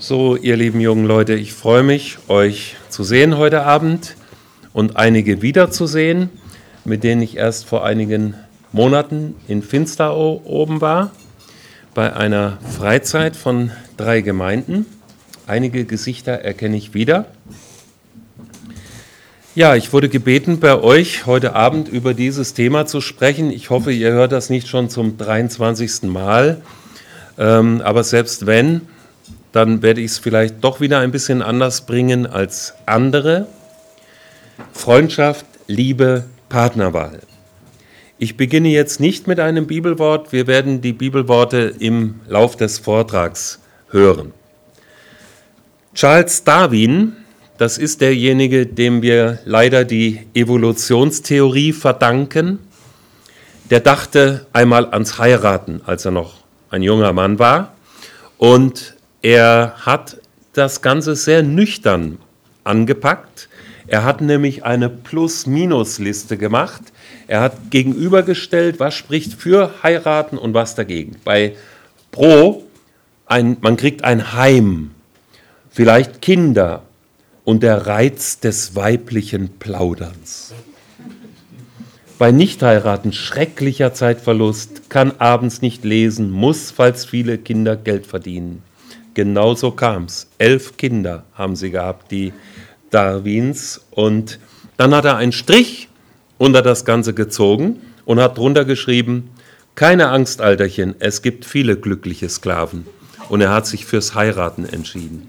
So, ihr lieben jungen Leute, ich freue mich, euch zu sehen heute Abend und einige wiederzusehen, mit denen ich erst vor einigen Monaten in Finsterau oben war, bei einer Freizeit von 3 Gemeinden. Einige Gesichter erkenne ich wieder. Ja, ich wurde gebeten, bei euch heute Abend über dieses Thema zu sprechen. Ich hoffe, ihr hört das nicht schon zum 23. Mal, aber selbst wenn, dann werde ich es vielleicht doch wieder ein bisschen anders bringen als andere. Freundschaft, Liebe, Partnerwahl. Ich beginne jetzt nicht mit einem Bibelwort, wir werden die Bibelworte im Lauf des Vortrags hören. Charles Darwin, das ist derjenige, dem wir leider die Evolutionstheorie verdanken, der dachte einmal ans Heiraten, als er noch ein junger Mann war, und er hat das Ganze sehr nüchtern angepackt. Er hat nämlich eine Plus-Minus-Liste gemacht. Er hat gegenübergestellt, was spricht für heiraten und was dagegen. Bei Pro, man kriegt ein Heim, vielleicht Kinder und der Reiz des weiblichen Plauderns. Bei Nichtheiraten schrecklicher Zeitverlust, kann abends nicht lesen, muss, falls viele Kinder Geld verdienen. Genauso kam es. 11 Kinder haben sie gehabt, die Darwins. Und dann hat er einen Strich unter das Ganze gezogen und hat drunter geschrieben, keine Angst, Alterchen, es gibt viele glückliche Sklaven. Und er hat sich fürs Heiraten entschieden.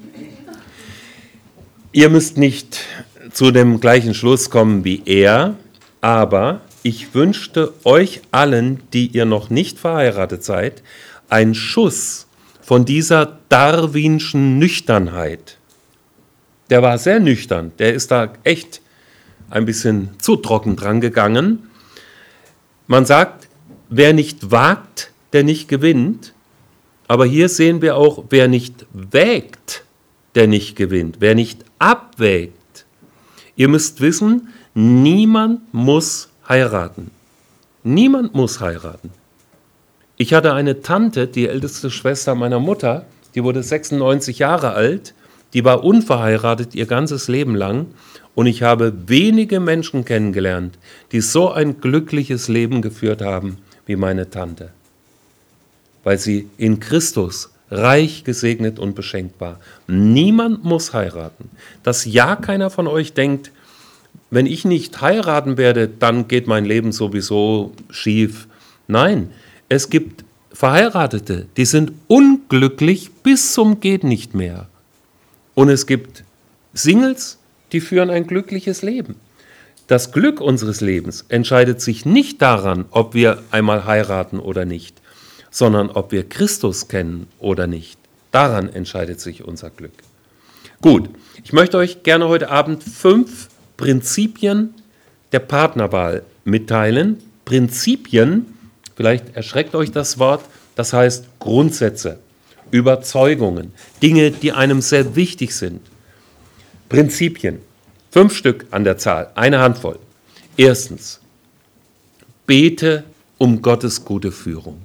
Ihr müsst nicht zu dem gleichen Schluss kommen wie er, aber ich wünschte euch allen, die ihr noch nicht verheiratet seid, einen Schuss von dieser darwinschen Nüchternheit. Der war sehr nüchtern, der ist da echt ein bisschen zu trocken dran gegangen. Man sagt, wer nicht wagt, der nicht gewinnt. Aber hier sehen wir auch, wer nicht wägt, der nicht gewinnt. Wer nicht abwägt. Ihr müsst wissen, niemand muss heiraten. Niemand muss heiraten. Ich hatte eine Tante, die älteste Schwester meiner Mutter, die wurde 96 Jahre alt, die war unverheiratet ihr ganzes Leben lang und ich habe wenige Menschen kennengelernt, die so ein glückliches Leben geführt haben wie meine Tante, weil sie in Christus reich gesegnet und beschenkt war. Niemand muss heiraten. Dass ja keiner von euch denkt, wenn ich nicht heiraten werde, dann geht mein Leben sowieso schief. Nein, es gibt Verheiratete, die sind unglücklich bis zum geht nicht mehr. Und es gibt Singles, die führen ein glückliches Leben. Das Glück unseres Lebens entscheidet sich nicht daran, ob wir einmal heiraten oder nicht, sondern ob wir Christus kennen oder nicht. Daran entscheidet sich unser Glück. Gut, ich möchte euch gerne heute Abend 5 Prinzipien der Partnerwahl mitteilen. Prinzipien, vielleicht erschreckt euch das Wort, das heißt Grundsätze, Überzeugungen, Dinge, die einem sehr wichtig sind. Prinzipien, 5 Stück an der Zahl, eine Handvoll. Erstens, bete um Gottes gute Führung.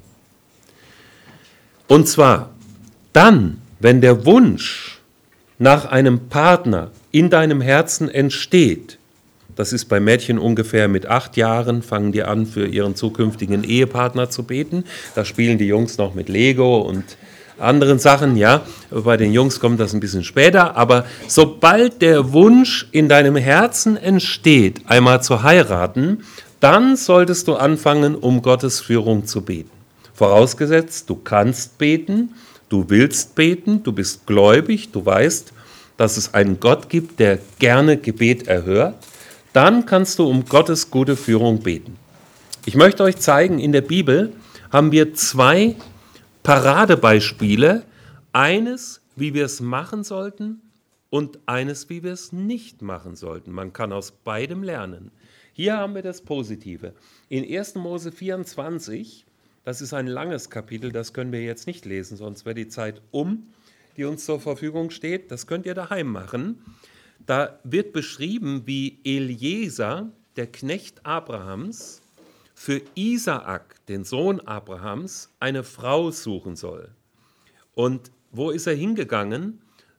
Und zwar dann, wenn der Wunsch nach einem Partner in deinem Herzen entsteht. Das ist bei Mädchen ungefähr mit 8 Jahren, fangen die an, für ihren zukünftigen Ehepartner zu beten. Da spielen die Jungs noch mit Lego und anderen Sachen, ja. Bei den Jungs kommt das ein bisschen später, aber sobald der Wunsch in deinem Herzen entsteht, einmal zu heiraten, dann solltest du anfangen, um Gottes Führung zu beten. Vorausgesetzt, du kannst beten, du willst beten, du bist gläubig, du weißt, dass es einen Gott gibt, der gerne Gebet erhört, dann kannst du um Gottes gute Führung beten. Ich möchte euch zeigen, in der Bibel haben wir 2 Paradebeispiele, eines, wie wir es machen sollten und eines, wie wir es nicht machen sollten. Man kann aus beidem lernen. Hier haben wir das Positive. In 1. Mose 24, das ist ein langes Kapitel, das können wir jetzt nicht lesen, sonst wäre die Zeit die uns zur Verfügung steht. Das könnt ihr daheim machen. Da wird beschrieben, wie Eliezer, der Knecht Abrahams, für Isaak, den Sohn Abrahams, eine Frau suchen soll. Und wo ist er hingegangen?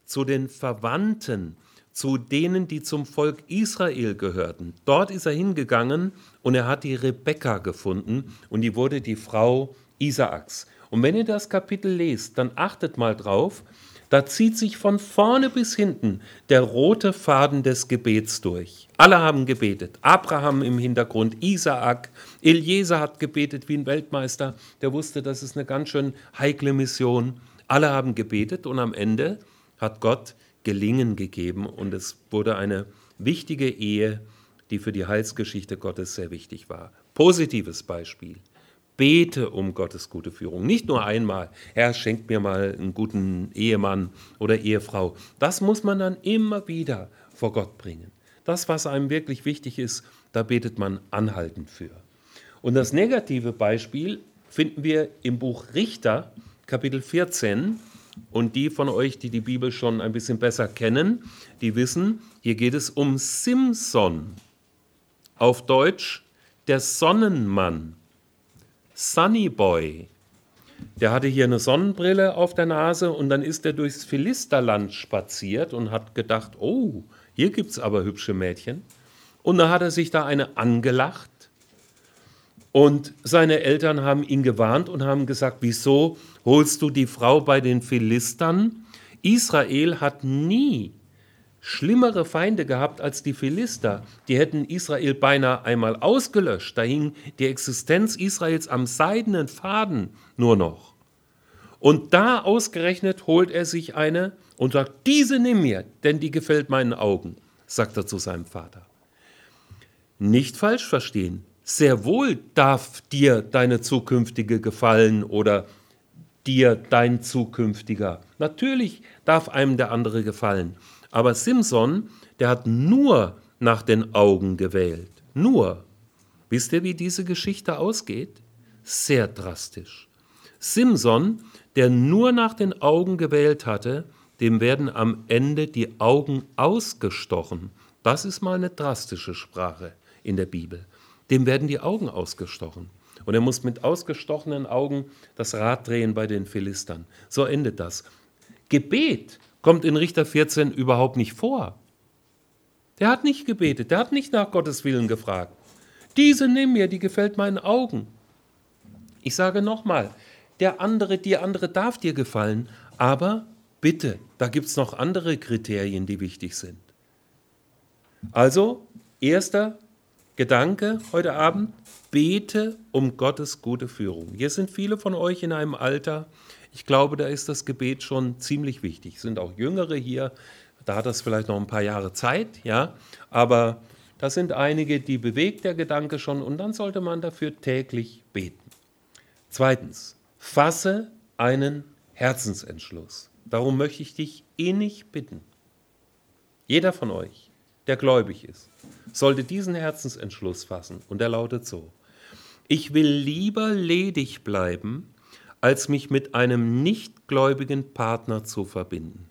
zu den Verwandten, zu denen, die zum Volk Israel gehörten. Dort ist er hingegangen und er hat die Rebekka gefunden und die wurde die Frau Isaaks. Und wenn ihr das Kapitel lest, dann achtet mal drauf, da zieht sich von vorne bis hinten der rote Faden des Gebets durch. Alle haben gebetet. Abraham im Hintergrund, Isaak, Eliezer hat gebetet wie ein Weltmeister. Der wusste, das ist eine ganz schön heikle Mission. Alle haben gebetet und am Ende hat Gott Gelingen gegeben und es wurde eine wichtige Ehe, die für die Heilsgeschichte Gottes sehr wichtig war. Positives Beispiel. Bete um Gottes gute Führung. Nicht nur einmal, Herr, schenkt mir mal einen guten Ehemann oder Ehefrau. Das muss man dann immer wieder vor Gott bringen. Das, was einem wirklich wichtig ist, da betet man anhaltend für. Und das negative Beispiel finden wir im Buch Richter, Kapitel 14. Und die von euch, die die Bibel schon ein bisschen besser kennen, die wissen, hier geht es um Simson. Auf Deutsch der Sonnenmann. Sunny Boy, der hatte hier eine Sonnenbrille auf der Nase und dann ist er durchs Philisterland spaziert und hat gedacht, oh, hier gibt es aber hübsche Mädchen. Und dann hat er sich da eine angelacht und seine Eltern haben ihn gewarnt und haben gesagt, wieso holst du die Frau bei den Philistern? Israel hat nie schlimmere Feinde gehabt als die Philister. Die hätten Israel beinahe einmal ausgelöscht. Da hing die Existenz Israels am seidenen Faden nur noch. Und da ausgerechnet holt er sich eine und sagt, diese nimm mir, denn die gefällt meinen Augen, sagt er zu seinem Vater. Nicht falsch verstehen. Sehr wohl darf dir deine zukünftige gefallen oder dir dein zukünftiger. Natürlich darf einem der andere gefallen. Aber Simson, der hat nur nach den Augen gewählt. Nur. Wisst ihr, wie diese Geschichte ausgeht? Sehr drastisch. Simson, der nur nach den Augen gewählt hatte, dem werden am Ende die Augen ausgestochen. Das ist mal eine drastische Sprache in der Bibel. Dem werden die Augen ausgestochen. Und er muss mit ausgestochenen Augen das Rad drehen bei den Philistern. So endet das. Gebet kommt in Richter 14 überhaupt nicht vor. Der hat nicht gebetet, der hat nicht nach Gottes Willen gefragt. Diese nimm mir, die gefällt meinen Augen. Ich sage nochmal, die andere darf dir gefallen, aber bitte, da gibt es noch andere Kriterien, die wichtig sind. Also, erster Gedanke heute Abend, bete um Gottes gute Führung. Hier sind viele von euch in einem Alter, ich glaube, da ist das Gebet schon ziemlich wichtig. Es sind auch Jüngere hier, da hat das vielleicht noch ein paar Jahre Zeit, ja, aber da sind einige, die bewegt der Gedanke schon und dann sollte man dafür täglich beten. Zweitens, fasse einen Herzensentschluss. Darum möchte ich dich innig bitten. Jeder von euch, der gläubig ist, sollte diesen Herzensentschluss fassen und er lautet so: Ich will lieber ledig bleiben, als mich mit einem nichtgläubigen Partner zu verbinden.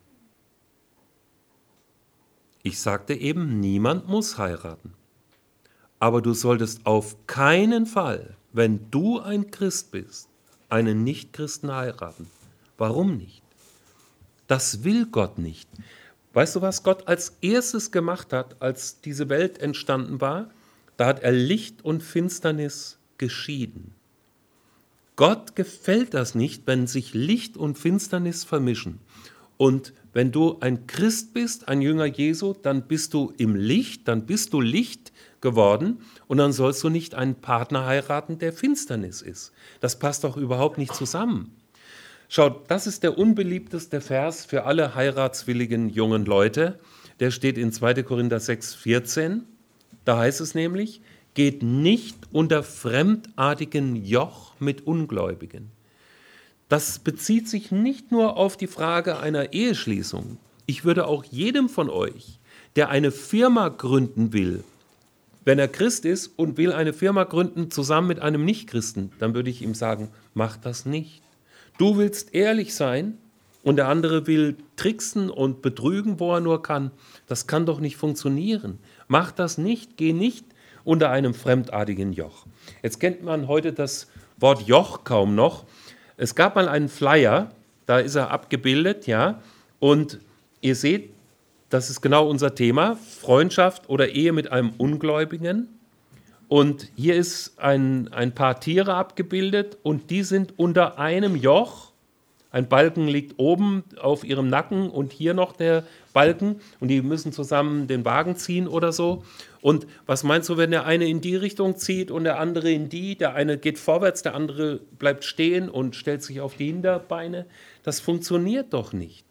Ich sagte eben, niemand muss heiraten. Aber du solltest auf keinen Fall, wenn du ein Christ bist, einen Nichtchristen heiraten. Warum nicht? Das will Gott nicht. Weißt du, was Gott als erstes gemacht hat, als diese Welt entstanden war? Da hat er Licht und Finsternis geschieden. Gott gefällt das nicht, wenn sich Licht und Finsternis vermischen. Und wenn du ein Christ bist, ein Jünger Jesu, dann bist du im Licht, dann bist du Licht geworden und dann sollst du nicht einen Partner heiraten, der Finsternis ist. Das passt doch überhaupt nicht zusammen. Schaut, das ist der unbeliebteste Vers für alle heiratswilligen jungen Leute. Der steht in 2. Korinther 6,14. Da heißt es nämlich, geht nicht unter fremdartigen Joch mit Ungläubigen. Das bezieht sich nicht nur auf die Frage einer Eheschließung. Ich würde auch jedem von euch, der eine Firma gründen will, wenn er Christ ist und will eine Firma gründen zusammen mit einem Nichtchristen, dann würde ich ihm sagen, mach das nicht. Du willst ehrlich sein und der andere will tricksen und betrügen, wo er nur kann. Das kann doch nicht funktionieren. Mach das nicht, geh nicht unter einem fremdartigen Joch. Jetzt kennt man heute das Wort Joch kaum noch. Es gab mal einen Flyer, da ist er abgebildet, ja, und ihr seht, das ist genau unser Thema, Freundschaft oder Ehe mit einem Ungläubigen. Und hier ist ein paar Tiere abgebildet und die sind unter einem Joch. Ein Balken liegt oben auf ihrem Nacken und hier noch der Balken und die müssen zusammen den Wagen ziehen oder so. Und was meinst du, wenn der eine in die Richtung zieht und der andere in die? Der eine geht vorwärts, der andere bleibt stehen und stellt sich auf die Hinterbeine. Das funktioniert doch nicht.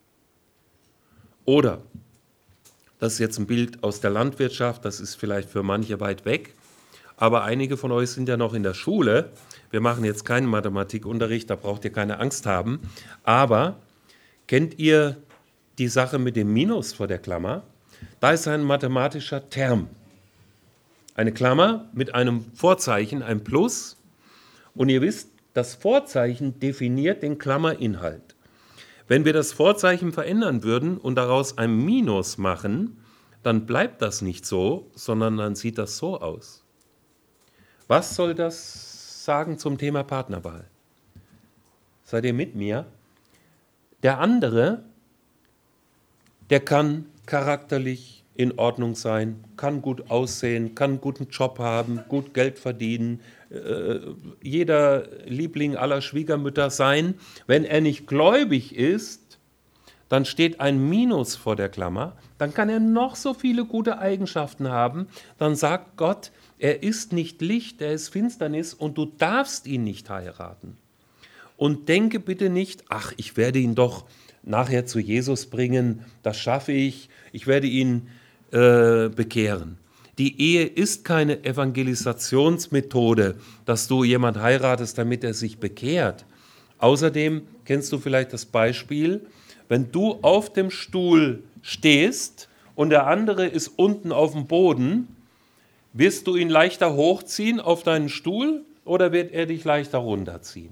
Oder, das ist jetzt ein Bild aus der Landwirtschaft, das ist vielleicht für manche weit weg, aber einige von euch sind ja noch in der Schule. Wir machen jetzt keinen Mathematikunterricht, da braucht ihr keine Angst haben. Aber kennt ihr die Sache mit dem Minus vor der Klammer? Da ist ein mathematischer Term. Eine Klammer mit einem Vorzeichen, ein Plus. Und ihr wisst, das Vorzeichen definiert den Klammerinhalt. Wenn wir das Vorzeichen verändern würden und daraus ein Minus machen, dann bleibt das nicht so, sondern dann sieht das so aus. Was soll das sagen zum Thema Partnerwahl? Seid ihr mit mir? Der andere, der kann charakterlich in Ordnung sein, kann gut aussehen, kann einen guten Job haben, gut Geld verdienen, jeder Liebling aller Schwiegermütter sein. Wenn er nicht gläubig ist, dann steht ein Minus vor der Klammer, dann kann er noch so viele gute Eigenschaften haben, dann sagt Gott, er ist nicht Licht, er ist Finsternis und du darfst ihn nicht heiraten. Und denke bitte nicht, ach, ich werde ihn doch nachher zu Jesus bringen, das schaffe ich werde ihn bekehren. Die Ehe ist keine Evangelisationsmethode, dass du jemand heiratest, damit er sich bekehrt. Außerdem kennst du vielleicht das Beispiel, wenn du auf dem Stuhl stehst und der andere ist unten auf dem Boden, wirst du ihn leichter hochziehen auf deinen Stuhl oder wird er dich leichter runterziehen?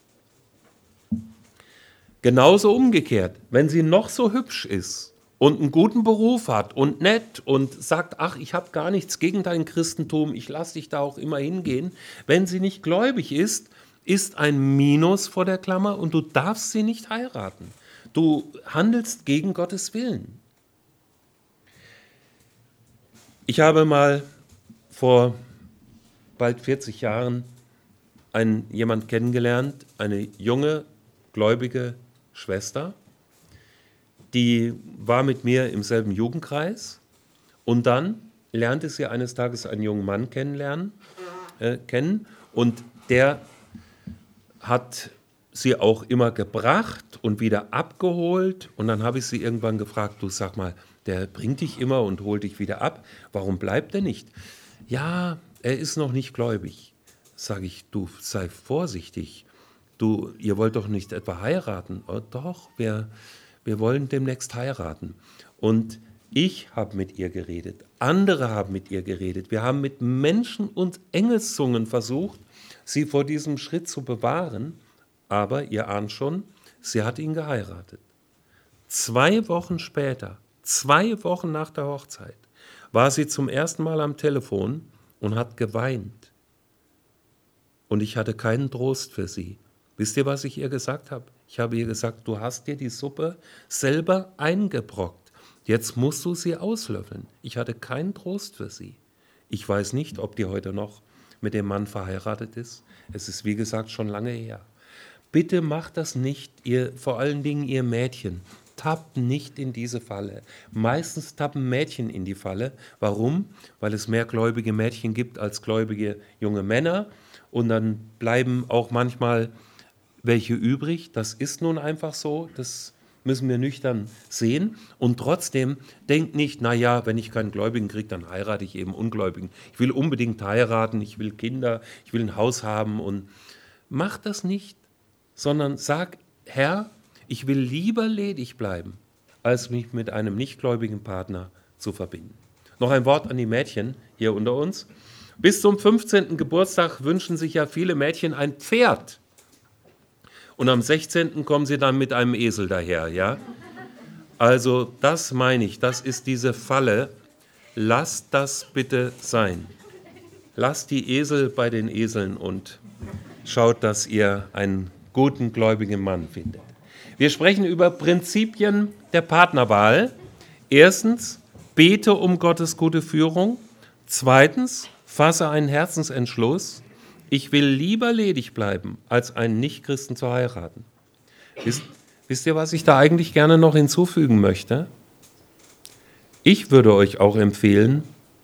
Genauso umgekehrt, wenn sie noch so hübsch ist und einen guten Beruf hat und nett und sagt, ach, ich habe gar nichts gegen dein Christentum, ich lasse dich da auch immer hingehen, wenn sie nicht gläubig ist, ist ein Minus vor der Klammer und du darfst sie nicht heiraten. Du handelst gegen Gottes Willen. Ich habe mal vor bald 40 Jahren jemand kennengelernt, eine junge, gläubige Schwester, die war mit mir im selben Jugendkreis und dann lernte sie eines Tages einen jungen Mann kennen und der hat sie auch immer gebracht und wieder abgeholt und dann habe ich sie irgendwann gefragt, du sag mal, der bringt dich immer und holt dich wieder ab, warum bleibt er nicht? Ja, er ist noch nicht gläubig. Sage ich, du sei vorsichtig. Ihr wollt doch nicht etwa heiraten? Oh, doch, wir wollen demnächst heiraten. Und ich habe mit ihr geredet, andere haben mit ihr geredet. Wir haben mit Menschen und Engelszungen versucht, sie vor diesem Schritt zu bewahren. Aber ihr ahnt schon, sie hat ihn geheiratet. 2 Wochen später, 2 Wochen nach der Hochzeit, war sie zum ersten Mal am Telefon und hat geweint. Und ich hatte keinen Trost für sie. Wisst ihr, was ich ihr gesagt habe? Ich habe ihr gesagt, du hast dir die Suppe selber eingebrockt. Jetzt musst du sie auslöffeln. Ich hatte keinen Trost für sie. Ich weiß nicht, ob die heute noch mit dem Mann verheiratet ist. Es ist, wie gesagt, schon lange her. Bitte macht das nicht, vor allen Dingen ihr Mädchen. Tappt nicht in diese Falle. Meistens tappen Mädchen in die Falle. Warum? Weil es mehr gläubige Mädchen gibt als gläubige junge Männer. Und dann bleiben auch manchmal welche übrig. Das ist nun einfach so. Das müssen wir nüchtern sehen. Und trotzdem denkt nicht, naja, wenn ich keinen Gläubigen kriege, dann heirate ich eben Ungläubigen. Ich will unbedingt heiraten, ich will Kinder, ich will ein Haus haben. Und macht das nicht, sondern sag, Herr, ich will lieber ledig bleiben, als mich mit einem nichtgläubigen Partner zu verbinden. Noch ein Wort an die Mädchen hier unter uns. Bis zum 15. Geburtstag wünschen sich ja viele Mädchen ein Pferd. Und am 16. kommen sie dann mit einem Esel daher, ja? Also das meine ich, das ist diese Falle. Lasst das bitte sein. Lasst die Esel bei den Eseln und schaut, dass ihr einen guten, gläubigen Mann findet. Wir sprechen über Prinzipien der Partnerwahl. Erstens, bete um Gottes gute Führung. Zweitens, fasse einen Herzensentschluss. Ich will lieber ledig bleiben, als einen Nichtchristen zu heiraten. Wisst ihr, was ich da eigentlich gerne noch hinzufügen möchte? Ich würde euch auch empfehlen,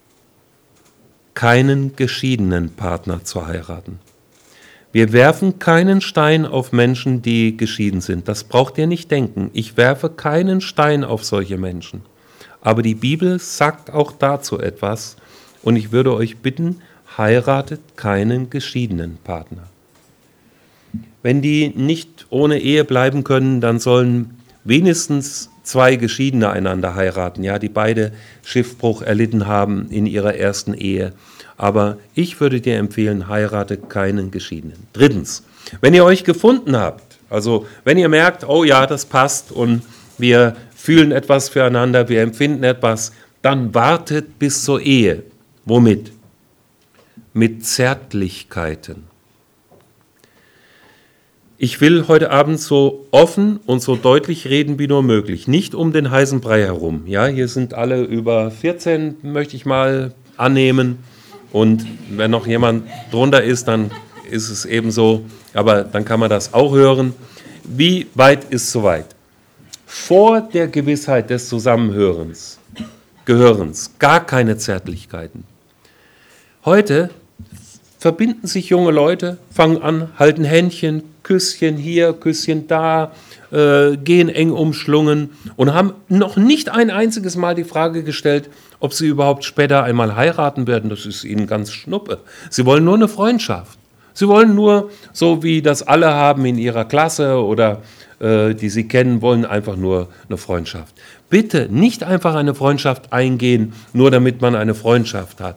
keinen geschiedenen Partner zu heiraten. Wir werfen keinen Stein auf Menschen, die geschieden sind. Das braucht ihr nicht denken. Ich werfe keinen Stein auf solche Menschen. Aber die Bibel sagt auch dazu etwas. Und ich würde euch bitten, heiratet keinen geschiedenen Partner. Wenn die nicht ohne Ehe bleiben können, dann sollen wenigstens 2 Geschiedene einander heiraten, ja, die beide Schiffbruch erlitten haben in ihrer ersten Ehe. Aber ich würde dir empfehlen, heirate keinen Geschiedenen. Drittens, wenn ihr euch gefunden habt, also wenn ihr merkt, oh ja, das passt und wir fühlen etwas füreinander, wir empfinden etwas, dann wartet bis zur Ehe. Womit? Mit Zärtlichkeiten. Ich will heute Abend so offen und so deutlich reden wie nur möglich, nicht um den heißen Brei herum. Ja, hier sind alle über 14, möchte ich mal annehmen. Und wenn noch jemand drunter ist, dann ist es ebenso. Aber dann kann man das auch hören. Wie weit ist soweit? Vor der Gewissheit des Zusammenhörens, Gehörens, gar keine Zärtlichkeiten. Heute verbinden sich junge Leute, fangen an, halten Händchen, Küsschen hier, Küsschen da, gehen eng umschlungen und haben noch nicht ein einziges Mal die Frage gestellt, ob sie überhaupt später einmal heiraten werden. Das ist ihnen ganz schnuppe. Sie wollen nur eine Freundschaft. Sie wollen nur, so wie das alle haben in ihrer Klasse oder die sie kennen, wollen einfach nur eine Freundschaft. Bitte nicht einfach eine Freundschaft eingehen, nur damit man eine Freundschaft hat.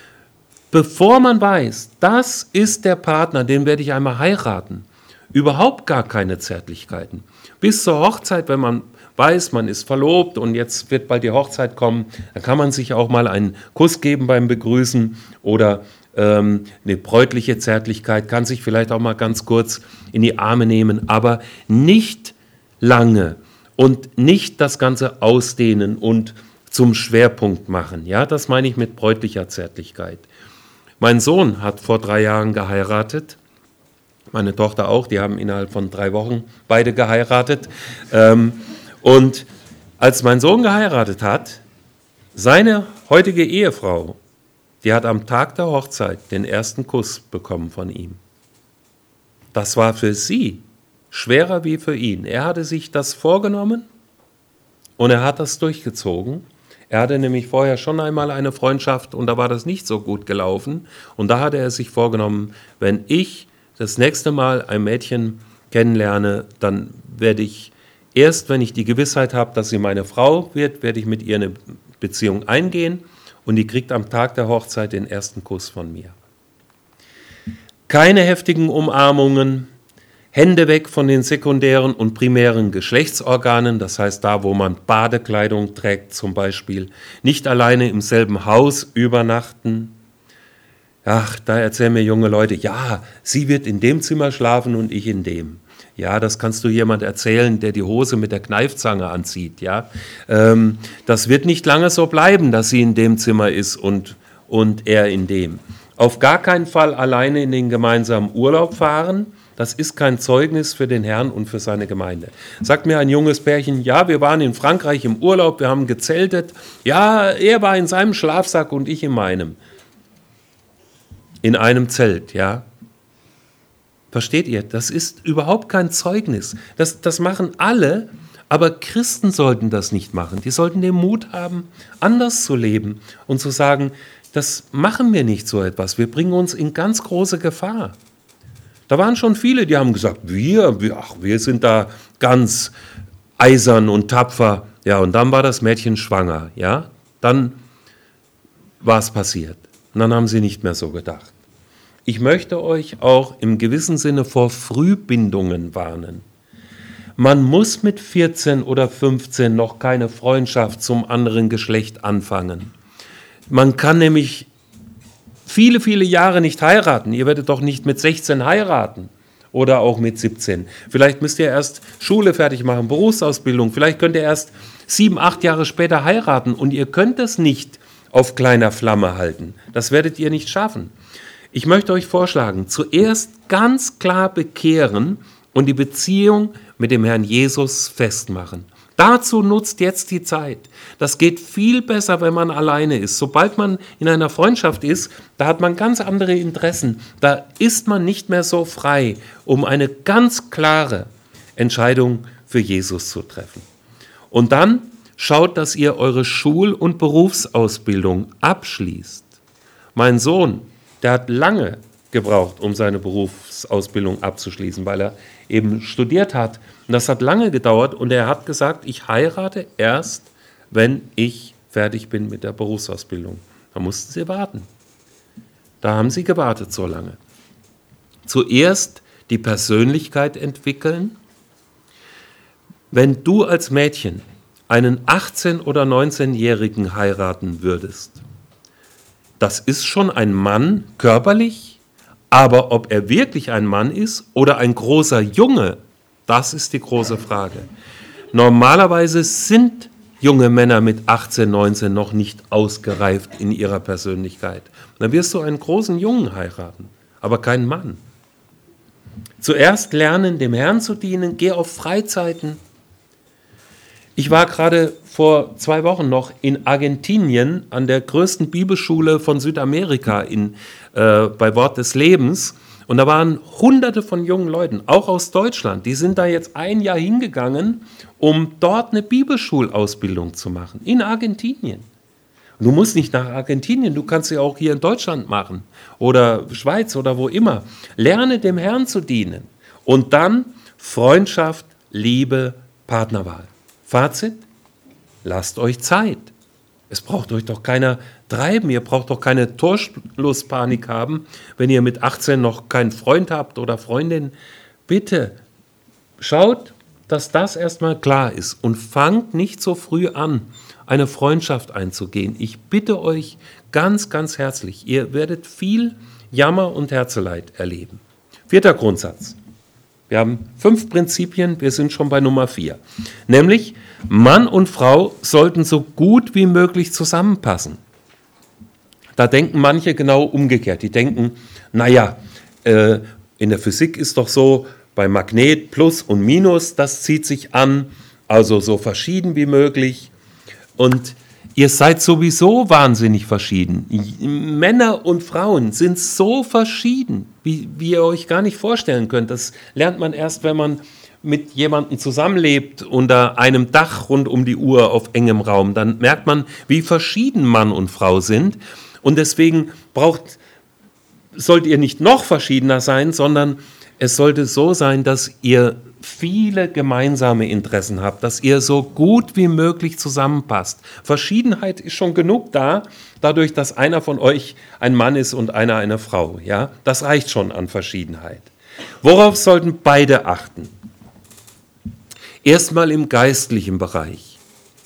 Bevor man weiß, das ist der Partner, den werde ich einmal heiraten, überhaupt gar keine Zärtlichkeiten. Bis zur Hochzeit, wenn man weiß, man ist verlobt und jetzt wird bald die Hochzeit kommen, dann kann man sich auch mal einen Kuss geben beim Begrüßen oder eine bräutliche Zärtlichkeit, kann sich vielleicht auch mal ganz kurz in die Arme nehmen, aber nicht lange und nicht das Ganze ausdehnen und zum Schwerpunkt machen. Ja, das meine ich mit bräutlicher Zärtlichkeit. Mein Sohn hat vor 3 Jahren geheiratet, meine Tochter auch, die haben innerhalb von 3 Wochen beide geheiratet. Und als mein Sohn geheiratet hat, seine heutige Ehefrau, die hat am Tag der Hochzeit den ersten Kuss bekommen von ihm. Das war für sie schwerer wie für ihn. Er hatte sich das vorgenommen und er hat das durchgezogen. Er hatte nämlich vorher schon einmal eine Freundschaft und da war das nicht so gut gelaufen. Und da hatte er sich vorgenommen, wenn ich das nächste Mal ein Mädchen kennenlerne, dann werde ich erst, wenn ich die Gewissheit habe, dass sie meine Frau wird, werde ich mit ihr eine Beziehung eingehen und die kriegt am Tag der Hochzeit den ersten Kuss von mir. Keine heftigen Umarmungen, Hände weg von den sekundären und primären Geschlechtsorganen, das heißt da, wo man Badekleidung trägt zum Beispiel, nicht alleine im selben Haus übernachten. Ach, da erzählen mir junge Leute, ja, sie wird in dem Zimmer schlafen und ich in dem. Ja, das kannst du jemand erzählen, der die Hose mit der Kneifzange anzieht. Ja, das wird nicht lange so bleiben, dass sie in dem Zimmer ist und er in dem. Auf gar keinen Fall alleine in den gemeinsamen Urlaub fahren. Das ist kein Zeugnis für den Herrn und für seine Gemeinde. Sagt mir ein junges Pärchen, ja, wir waren in Frankreich im Urlaub, wir haben gezeltet. Ja, er war in seinem Schlafsack und ich in meinem. In einem Zelt, ja. Versteht ihr? Das ist überhaupt kein Zeugnis. Das machen alle, aber Christen sollten das nicht machen. Die sollten den Mut haben, anders zu leben und zu sagen, das machen wir nicht so etwas. Wir bringen uns in ganz große Gefahr. Da waren schon viele, die haben gesagt, wir sind da ganz eisern und tapfer. Ja, und dann war das Mädchen schwanger. Ja, dann war es passiert. Und dann haben sie nicht mehr so gedacht. Ich möchte euch auch im gewissen Sinne vor Frühbindungen warnen. Man muss mit 14 oder 15 noch keine Freundschaft zum anderen Geschlecht anfangen. Man kann nämlich viele, viele Jahre nicht heiraten. Ihr werdet doch nicht mit 16 heiraten. oder auch mit 17. Vielleicht müsst ihr erst Schule fertig machen, Berufsausbildung. Vielleicht könnt ihr erst 7, 8 Jahre später heiraten und ihr könnt es nicht auf kleiner Flamme halten. Das werdet ihr nicht schaffen. Ich möchte euch vorschlagen, zuerst ganz klar bekehren und die Beziehung mit dem Herrn Jesus festmachen. Dazu nutzt jetzt die Zeit. Das geht viel besser, wenn man alleine ist. Sobald man in einer Freundschaft ist, da hat man ganz andere Interessen. Da ist man nicht mehr so frei, um eine ganz klare Entscheidung für Jesus zu treffen. Und dann schaut, dass ihr eure Schul- und Berufsausbildung abschließt. Mein Sohn, der hat lange gebraucht, um seine Berufsausbildung abzuschließen, weil er eben studiert hat. Und das hat lange gedauert und er hat gesagt, ich heirate erst, wenn ich fertig bin mit der Berufsausbildung. Da mussten sie warten. Da haben sie gewartet so lange. Zuerst die Persönlichkeit entwickeln. Wenn du als Mädchen einen 18- oder 19-Jährigen heiraten würdest, das ist schon ein Mann körperlich, aber ob er wirklich ein Mann ist oder ein großer Junge, das ist die große Frage. Normalerweise sind junge Männer mit 18, 19 noch nicht ausgereift in ihrer Persönlichkeit. Dann wirst du einen großen Jungen heiraten, aber keinen Mann. Zuerst lernen, dem Herrn zu dienen, geh auf Freizeiten. Ich war gerade vor 2 Wochen noch in Argentinien an der größten Bibelschule von Südamerika bei Wort des Lebens. Und da waren Hunderte von jungen Leuten, auch aus Deutschland. Die sind da jetzt 1 Jahr hingegangen, um dort eine Bibelschulausbildung zu machen, in Argentinien. Und du musst nicht nach Argentinien, du kannst sie auch hier in Deutschland machen oder Schweiz oder wo immer. Lerne dem Herrn zu dienen. Und dann Freundschaft, Liebe, Partnerwahl. Fazit, lasst euch Zeit. Es braucht euch doch keiner treiben, ihr braucht doch keine Torschlusspanik haben, wenn ihr mit 18 noch keinen Freund habt oder Freundin. Bitte schaut, dass das erstmal klar ist und fangt nicht so früh an, eine Freundschaft einzugehen. Ich bitte euch ganz, ganz herzlich, ihr werdet viel Jammer und Herzeleid erleben. 4. Grundsatz. Wir haben 5 Prinzipien, wir sind schon bei Nummer 4. Nämlich, Mann und Frau sollten so gut wie möglich zusammenpassen. Da denken manche genau umgekehrt. Die denken, naja, in der Physik ist doch so, bei Magnet Plus und Minus, das zieht sich an, also so verschieden wie möglich. Und ihr seid sowieso wahnsinnig verschieden. Männer und Frauen sind so verschieden, wie ihr euch gar nicht vorstellen könnt. Das lernt man erst, wenn man mit jemandem zusammenlebt, unter einem Dach rund um die Uhr auf engem Raum. Dann merkt man, wie verschieden Mann und Frau sind. Und deswegen sollt ihr nicht noch verschiedener sein, sondern es sollte so sein, dass ihr viele gemeinsame Interessen habt, dass ihr so gut wie möglich zusammenpasst. Verschiedenheit ist schon genug da, dadurch, dass einer von euch ein Mann ist und einer eine Frau. Ja? Das reicht schon an Verschiedenheit. Worauf sollten beide achten? Erstmal im geistlichen Bereich.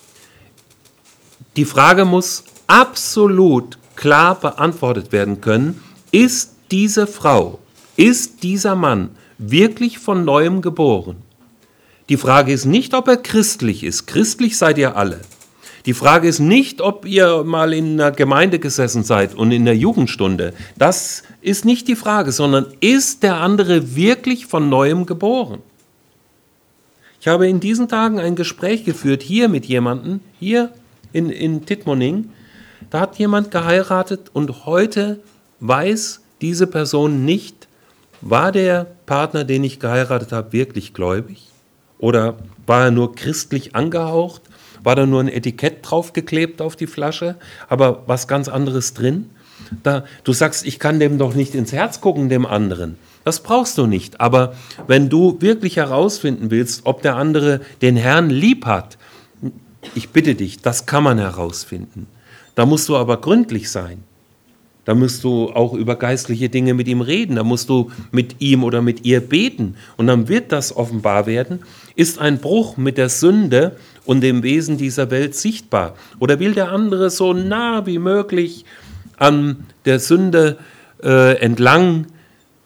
Die Frage muss absolut klar beantwortet werden können, ist diese Frau, ist dieser Mann wirklich von Neuem geboren? Die Frage ist nicht, ob er christlich ist. Christlich seid ihr alle. Die Frage ist nicht, ob ihr mal in einer Gemeinde gesessen seid und in der Jugendstunde. Das ist nicht die Frage, sondern ist der andere wirklich von Neuem geboren? Ich habe in diesen Tagen ein Gespräch geführt, hier mit jemandem, hier in Tittmoning. Da hat jemand geheiratet und heute weiß diese Person nicht, war der Partner, den ich geheiratet habe, wirklich gläubig? Oder war er nur christlich angehaucht? War da nur ein Etikett draufgeklebt auf die Flasche, aber was ganz anderes drin? Du sagst, ich kann dem doch nicht ins Herz gucken, dem anderen. Das brauchst du nicht. Aber wenn du wirklich herausfinden willst, ob der andere den Herrn lieb hat, ich bitte dich, das kann man herausfinden. Da musst du aber gründlich sein. Da musst du auch über geistliche Dinge mit ihm reden. Da musst du mit ihm oder mit ihr beten. Und dann wird das offenbar werden. Ist ein Bruch mit der Sünde und dem Wesen dieser Welt sichtbar? Oder will der andere so nah wie möglich an der Sünde entlang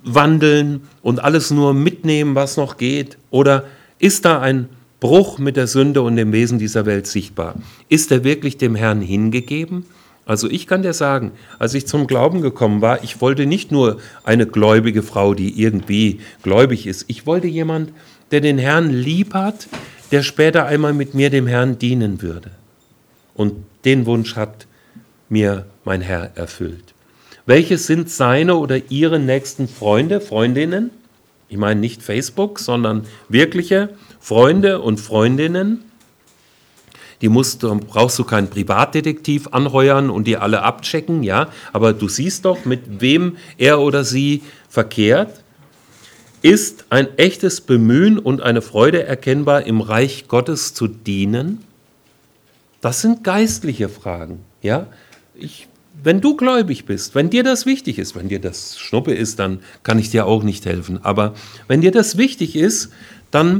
wandeln und alles nur mitnehmen, was noch geht? Oder ist da ein Bruch mit der Sünde und dem Wesen dieser Welt sichtbar? Ist er wirklich dem Herrn hingegeben? Also ich kann dir sagen, als ich zum Glauben gekommen war, ich wollte nicht nur eine gläubige Frau, die irgendwie gläubig ist. Ich wollte jemand, der den Herrn lieb hat, der später einmal mit mir dem Herrn dienen würde. Und den Wunsch hat mir mein Herr erfüllt. Welches sind seine oder ihre nächsten Freunde, Freundinnen? Ich meine nicht Facebook, sondern wirkliche Freunde und Freundinnen. Brauchst du keinen Privatdetektiv anheuern und die alle abchecken, ja? Aber du siehst doch, mit wem er oder sie verkehrt. Ist ein echtes Bemühen und eine Freude erkennbar, im Reich Gottes zu dienen? Das sind geistliche Fragen, ja? Wenn du gläubig bist, wenn dir das wichtig ist, wenn dir das Schnuppe ist, dann kann ich dir auch nicht helfen. Aber wenn dir das wichtig ist, dann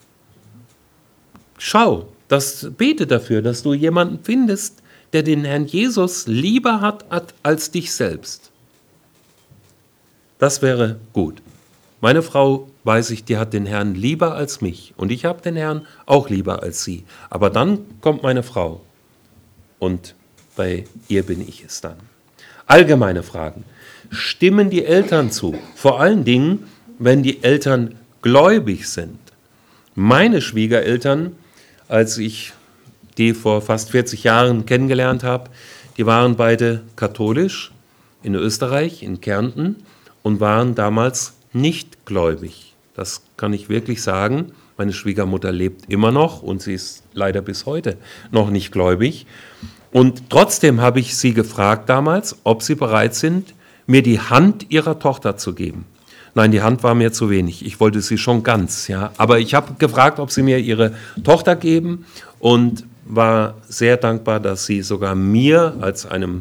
bete dafür, dass du jemanden findest, der den Herrn Jesus lieber hat als dich selbst. Das wäre gut. Meine Frau, weiß ich, die hat den Herrn lieber als mich und ich habe den Herrn auch lieber als sie. Aber dann kommt meine Frau und bei ihr bin ich es dann. Allgemeine Fragen. Stimmen die Eltern zu? Vor allen Dingen, wenn die Eltern gläubig sind. Meine Schwiegereltern, als ich die vor fast 40 Jahren kennengelernt habe, die waren beide katholisch in Österreich, in Kärnten und waren damals nicht gläubig. Das kann ich wirklich sagen. Meine Schwiegermutter lebt immer noch und sie ist leider bis heute noch nicht gläubig. Und trotzdem habe ich sie gefragt damals, ob sie bereit sind, mir die Hand ihrer Tochter zu geben. Nein, die Hand war mir zu wenig. Ich wollte sie schon ganz, ja. Aber ich habe gefragt, ob sie mir ihre Tochter geben und war sehr dankbar, dass sie sogar mir als einem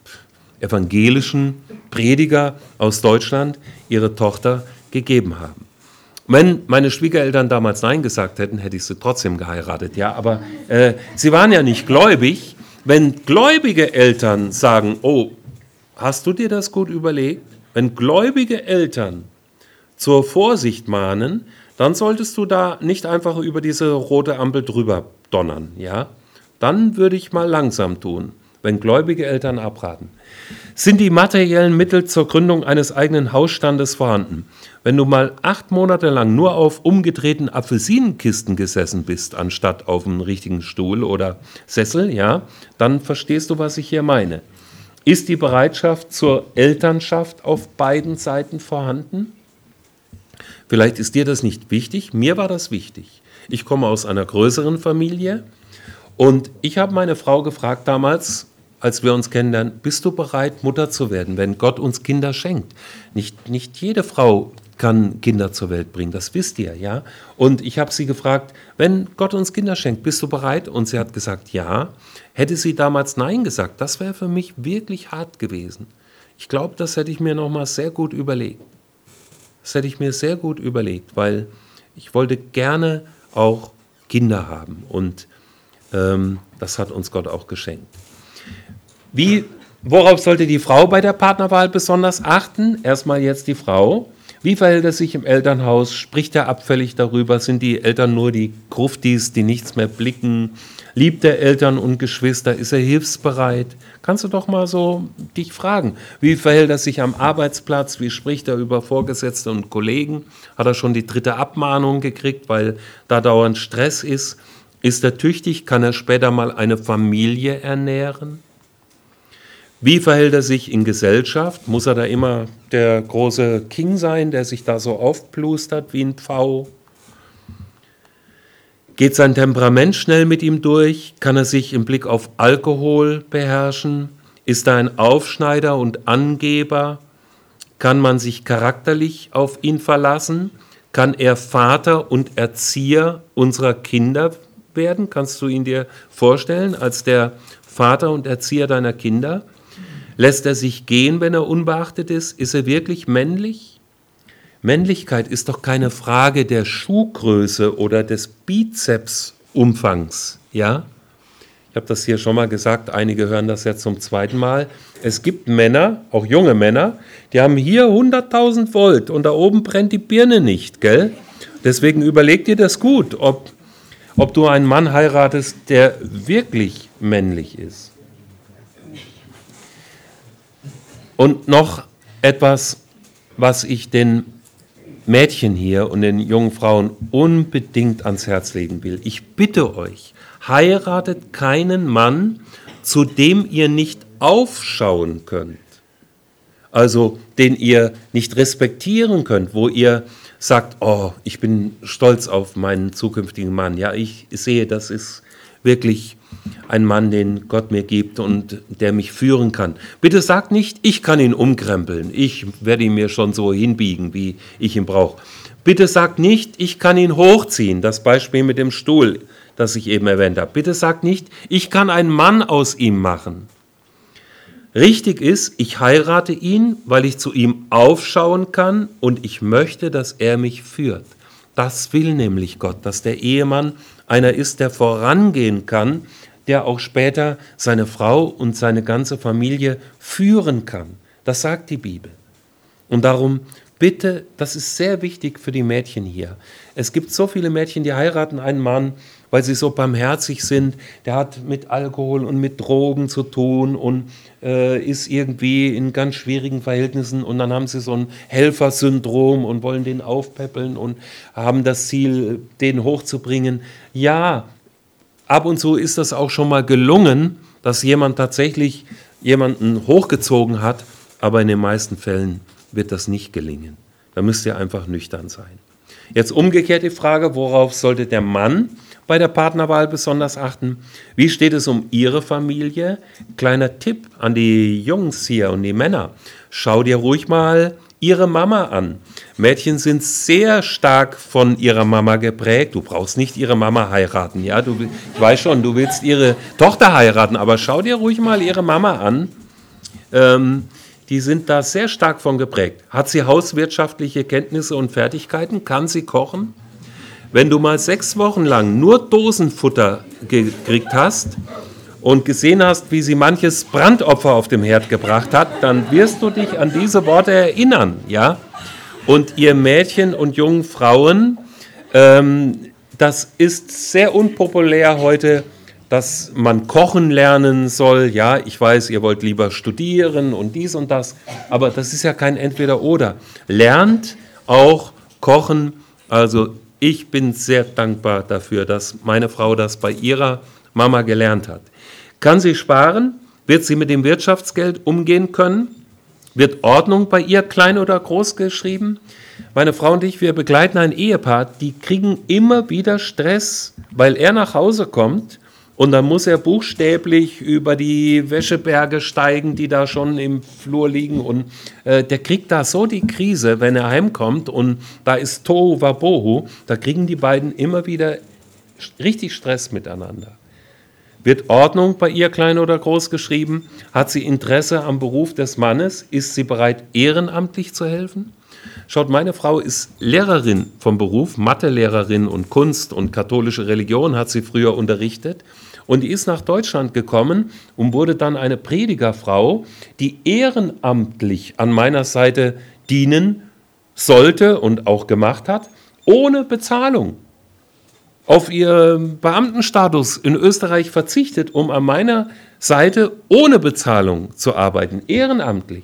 evangelischen Prediger aus Deutschland ihre Tochter gegeben haben. Wenn meine Schwiegereltern damals Nein gesagt hätten, hätte ich sie trotzdem geheiratet, ja. Aber sie waren ja nicht gläubig. Wenn gläubige Eltern sagen, oh, hast du dir das gut überlegt? Wenn gläubige Eltern zur Vorsicht mahnen, dann solltest du da nicht einfach über diese rote Ampel drüber donnern, ja? Dann würde ich mal langsam tun, wenn gläubige Eltern abraten. Sind die materiellen Mittel zur Gründung eines eigenen Hausstandes vorhanden? Wenn du mal 8 Monate lang nur auf umgedrehten Apfelsinenkisten gesessen bist, anstatt auf einem richtigen Stuhl oder Sessel, ja, dann verstehst du, was ich hier meine. Ist die Bereitschaft zur Elternschaft auf beiden Seiten vorhanden? Vielleicht ist dir das nicht wichtig, mir war das wichtig. Ich komme aus einer größeren Familie und ich habe meine Frau gefragt damals, als wir uns kennenlernen, bist du bereit, Mutter zu werden, wenn Gott uns Kinder schenkt? Nicht jede Frau kann Kinder zur Welt bringen, das wisst ihr, ja? Und ich habe sie gefragt, wenn Gott uns Kinder schenkt, bist du bereit? Und sie hat gesagt, ja. Hätte sie damals Nein gesagt, das wäre für mich wirklich hart gewesen. Ich glaube, das hätte ich mir nochmal sehr gut überlegt. Das hätte ich mir sehr gut überlegt, weil ich wollte gerne auch Kinder haben und das hat uns Gott auch geschenkt. Worauf sollte die Frau bei der Partnerwahl besonders achten? Erstmal jetzt die Frau. Wie verhält er sich im Elternhaus? Spricht er abfällig darüber? Sind die Eltern nur die Gruftis, die nichts mehr blicken? Liebt er Eltern und Geschwister? Ist er hilfsbereit? Kannst du doch mal so dich fragen. Wie verhält er sich am Arbeitsplatz? Wie spricht er über Vorgesetzte und Kollegen? Hat er schon die 3. Abmahnung gekriegt, weil da dauernd Stress ist? Ist er tüchtig? Kann er später mal eine Familie ernähren? Wie verhält er sich in Gesellschaft? Muss er da immer der große King sein, der sich da so aufplustert wie ein Pfau? Geht sein Temperament schnell mit ihm durch? Kann er sich im Blick auf Alkohol beherrschen? Ist er ein Aufschneider und Angeber? Kann man sich charakterlich auf ihn verlassen? Kann er Vater und Erzieher unserer Kinder werden? Kannst du ihn dir vorstellen als der Vater und Erzieher deiner Kinder? Lässt er sich gehen, wenn er unbeachtet ist? Ist er wirklich männlich? Männlichkeit ist doch keine Frage der Schuhgröße oder des Bizepsumfangs, ja? Ich habe das hier schon mal gesagt, einige hören das jetzt zum zweiten Mal. Es gibt Männer, auch junge Männer, die haben hier 100.000 Volt und da oben brennt die Birne nicht, gell? Deswegen überleg dir das gut, ob du einen Mann heiratest, der wirklich männlich ist. Und noch etwas, was ich den Mädchen hier und den jungen Frauen unbedingt ans Herz legen will. Ich bitte euch, heiratet keinen Mann, zu dem ihr nicht aufschauen könnt. Also den ihr nicht respektieren könnt, wo ihr sagt, oh, ich bin stolz auf meinen zukünftigen Mann. Ja, ich sehe, das ist wirklich ein Mann, den Gott mir gibt und der mich führen kann. Bitte sagt nicht, ich kann ihn umkrempeln, ich werde ihn mir schon so hinbiegen, wie ich ihn brauche. Bitte sagt nicht, ich kann ihn hochziehen, das Beispiel mit dem Stuhl, das ich eben erwähnt habe. Bitte sagt nicht, ich kann einen Mann aus ihm machen. Richtig ist, ich heirate ihn, weil ich zu ihm aufschauen kann und ich möchte, dass er mich führt. Das will nämlich Gott, dass der Ehemann einer ist, der vorangehen kann, der auch später seine Frau und seine ganze Familie führen kann. Das sagt die Bibel. Und darum bitte, das ist sehr wichtig für die Mädchen hier. Es gibt so viele Mädchen, die heiraten einen Mann, weil sie so barmherzig sind. Der hat mit Alkohol und mit Drogen zu tun und ist irgendwie in ganz schwierigen Verhältnissen. Und dann haben sie so ein Helfersyndrom und wollen den aufpäppeln und haben das Ziel, den hochzubringen. Ja, ab und zu ist das auch schon mal gelungen, dass jemand tatsächlich jemanden hochgezogen hat, aber in den meisten Fällen wird das nicht gelingen. Da müsst ihr einfach nüchtern sein. Jetzt umgekehrt die Frage, worauf sollte der Mann bei der Partnerwahl besonders achten? Wie steht es um Ihre Familie? Kleiner Tipp an die Jungs hier und die Männer. Schau dir ruhig mal Ihre Mama an. Mädchen sind sehr stark von ihrer Mama geprägt. Du brauchst nicht ihre Mama heiraten. Ja? Ich weiß schon, du willst ihre Tochter heiraten, aber schau dir ruhig mal ihre Mama an. Die sind da sehr stark von geprägt. Hat sie hauswirtschaftliche Kenntnisse und Fertigkeiten? Kann sie kochen? Wenn du mal 6 Wochen lang nur Dosenfutter gekriegt hast und gesehen hast, wie sie manches Brandopfer auf dem Herd gebracht hat, dann wirst du dich an diese Worte erinnern. Ja? Und ihr Mädchen und jungen Frauen, das ist sehr unpopulär heute, dass man kochen lernen soll. Ja, ich weiß, ihr wollt lieber studieren und dies und das, aber das ist ja kein Entweder-Oder. Lernt auch kochen. Also ich bin sehr dankbar dafür, dass meine Frau das bei ihrer Mama gelernt hat. Kann sie sparen? Wird sie mit dem Wirtschaftsgeld umgehen können? Wird Ordnung bei ihr klein oder groß geschrieben? Meine Frau und ich, wir begleiten ein Ehepaar, die kriegen immer wieder Stress, weil er nach Hause kommt und dann muss er buchstäblich über die Wäscheberge steigen, die da schon im Flur liegen. Und der kriegt da so die Krise, wenn er heimkommt und da ist Tohu Wabohu. Da kriegen die beiden immer wieder richtig Stress miteinander. Wird Ordnung bei ihr klein oder groß geschrieben? Hat sie Interesse am Beruf des Mannes? Ist sie bereit, ehrenamtlich zu helfen? Schaut, meine Frau ist Lehrerin vom Beruf, Mathelehrerin und Kunst und katholische Religion hat sie früher unterrichtet. Und die ist nach Deutschland gekommen und wurde dann eine Predigerfrau, die ehrenamtlich an meiner Seite dienen sollte und auch gemacht hat, ohne Bezahlung. Auf ihren Beamtenstatus in Österreich verzichtet, um an meiner Seite ohne Bezahlung zu arbeiten, ehrenamtlich.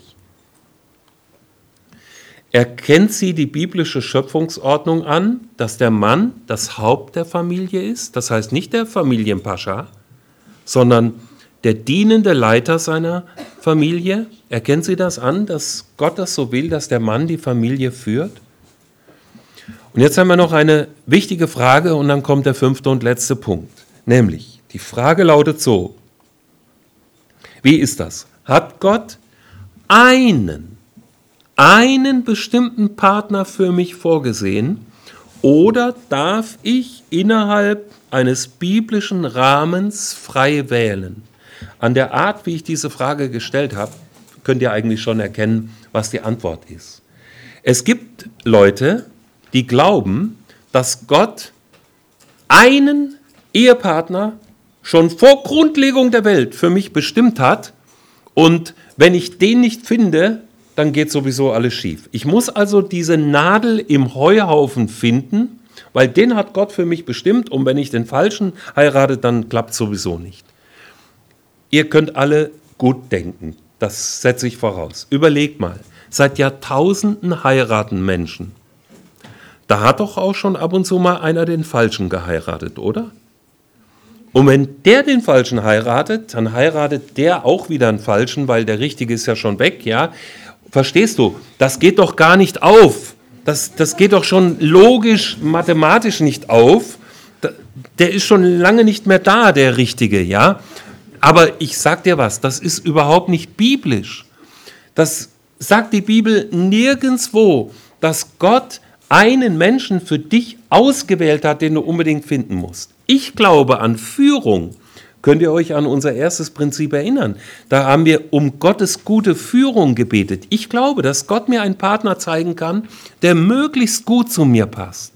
Erkennt sie die biblische Schöpfungsordnung an, dass der Mann das Haupt der Familie ist? Das heißt nicht der Familienpascha, sondern der dienende Leiter seiner Familie. Erkennt sie das an, dass Gott das so will, dass der Mann die Familie führt? Und jetzt haben wir noch eine wichtige Frage und dann kommt der 5. und letzte Punkt. Nämlich, die Frage lautet so: Wie ist das? Hat Gott einen bestimmten Partner für mich vorgesehen oder darf ich innerhalb eines biblischen Rahmens frei wählen? An der Art, wie ich diese Frage gestellt habe, könnt ihr eigentlich schon erkennen, was die Antwort ist. Es gibt Leute, die glauben, dass Gott einen Ehepartner schon vor Grundlegung der Welt für mich bestimmt hat. Und wenn ich den nicht finde, dann geht sowieso alles schief. Ich muss also diese Nadel im Heuhaufen finden, weil den hat Gott für mich bestimmt. Und wenn ich den Falschen heirate, dann klappt sowieso nicht. Ihr könnt alle gut denken. Das setze ich voraus. Überlegt mal, seit Jahrtausenden heiraten Menschen. Da hat doch auch schon ab und zu mal einer den Falschen geheiratet, oder? Und wenn der den Falschen heiratet, dann heiratet der auch wieder einen Falschen, weil der Richtige ist ja schon weg, ja? Verstehst du? Das geht doch gar nicht auf. Das geht doch schon logisch, mathematisch nicht auf. Der ist schon lange nicht mehr da, der Richtige, ja? Aber ich sag dir was, das ist überhaupt nicht biblisch. Das sagt die Bibel nirgendwo, dass Gott einen Menschen für dich ausgewählt hat, den du unbedingt finden musst. Ich glaube an Führung. Könnt ihr euch an unser erstes Prinzip erinnern? Da haben wir um Gottes gute Führung gebetet. Ich glaube, dass Gott mir einen Partner zeigen kann, der möglichst gut zu mir passt.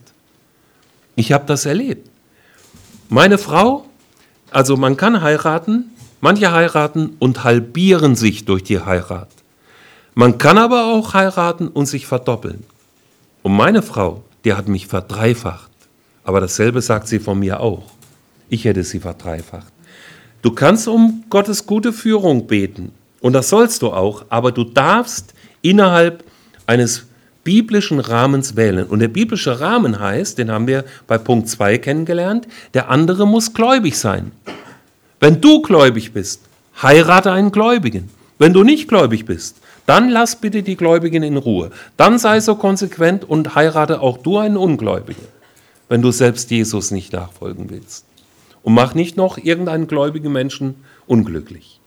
Ich habe das erlebt. Meine Frau, also man kann heiraten, manche heiraten und halbieren sich durch die Heirat. Man kann aber auch heiraten und sich verdoppeln. Und meine Frau, die hat mich verdreifacht. Aber dasselbe sagt sie von mir auch. Ich hätte sie verdreifacht. Du kannst um Gottes gute Führung beten. Und das sollst du auch. Aber du darfst innerhalb eines biblischen Rahmens wählen. Und der biblische Rahmen heißt, den haben wir bei Punkt 2 kennengelernt, der andere muss gläubig sein. Wenn du gläubig bist, heirate einen Gläubigen. Wenn du nicht gläubig bist, dann lass bitte die Gläubigen in Ruhe. Dann sei so konsequent und heirate auch du einen Ungläubigen, wenn du selbst Jesus nicht nachfolgen willst. Und mach nicht noch irgendeinen gläubigen Menschen unglücklich.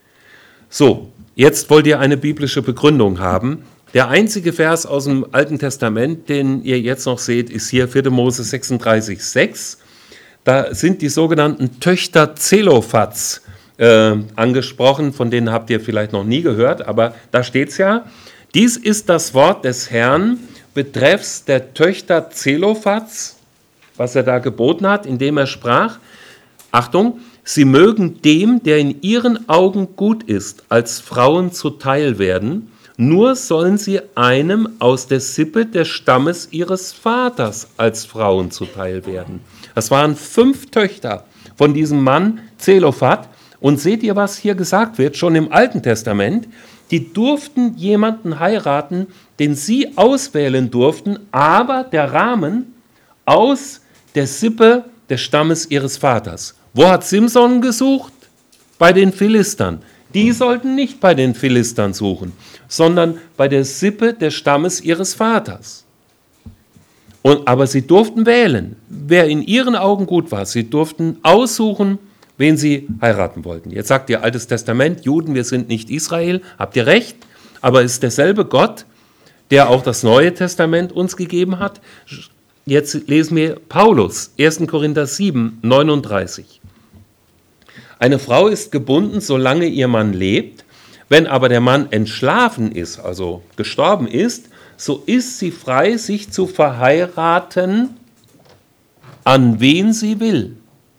So, jetzt wollt ihr eine biblische Begründung haben. Der einzige Vers aus dem Alten Testament, den ihr jetzt noch seht, ist hier 4. Mose 36,6. Da sind die sogenannten Töchter Zelophats angesprochen, von denen habt ihr vielleicht noch nie gehört, aber da steht es ja, dies ist das Wort des Herrn betreffs der Töchter Zelophats, was er da geboten hat, indem er sprach, Achtung, sie mögen dem, der in ihren Augen gut ist, als Frauen zuteil werden, nur sollen sie einem aus der Sippe des Stammes ihres Vaters als Frauen zuteil werden. Das waren 5 Töchter von diesem Mann Zelophat. Und seht ihr, was hier gesagt wird, schon im Alten Testament? Die durften jemanden heiraten, den sie auswählen durften, aber der Rahmen aus der Sippe des Stammes ihres Vaters. Wo hat Simson gesucht? Bei den Philistern. Die sollten nicht bei den Philistern suchen, sondern bei der Sippe des Stammes ihres Vaters. Aber sie durften wählen, wer in ihren Augen gut war. Sie durften aussuchen, wen sie heiraten wollten. Jetzt sagt ihr Altes Testament, Juden, wir sind nicht Israel, habt ihr recht, aber es ist derselbe Gott, der auch das Neue Testament uns gegeben hat. Jetzt lesen wir Paulus, 1. Korinther 7, 39. Eine Frau ist gebunden, solange ihr Mann lebt, wenn aber der Mann entschlafen ist, also gestorben ist, so ist sie frei, sich zu verheiraten, an wen sie will.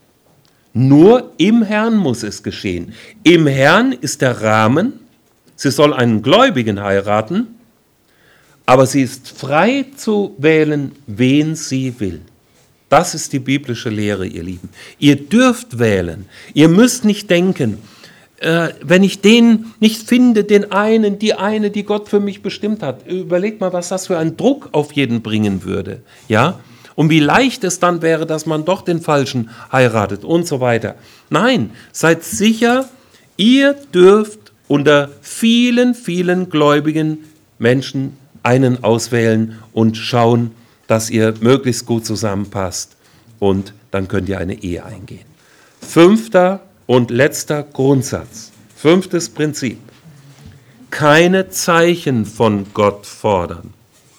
Nur im Herrn muss es geschehen. Im Herrn ist der Rahmen, sie soll einen Gläubigen heiraten, aber sie ist frei zu wählen, wen sie will. Das ist die biblische Lehre, ihr Lieben. Ihr dürft wählen. Ihr müsst nicht denken, wenn ich den nicht finde, den einen, die eine, die Gott für mich bestimmt hat. Überlegt mal, was das für einen Druck auf jeden bringen würde. Ja? Und wie leicht es dann wäre, dass man doch den Falschen heiratet und so weiter. Nein, seid sicher, ihr dürft unter vielen, vielen gläubigen Menschen einen auswählen und schauen, dass ihr möglichst gut zusammenpasst und dann könnt ihr eine Ehe eingehen. 5. und letzter Grundsatz, 5. Prinzip. Keine Zeichen von Gott fordern.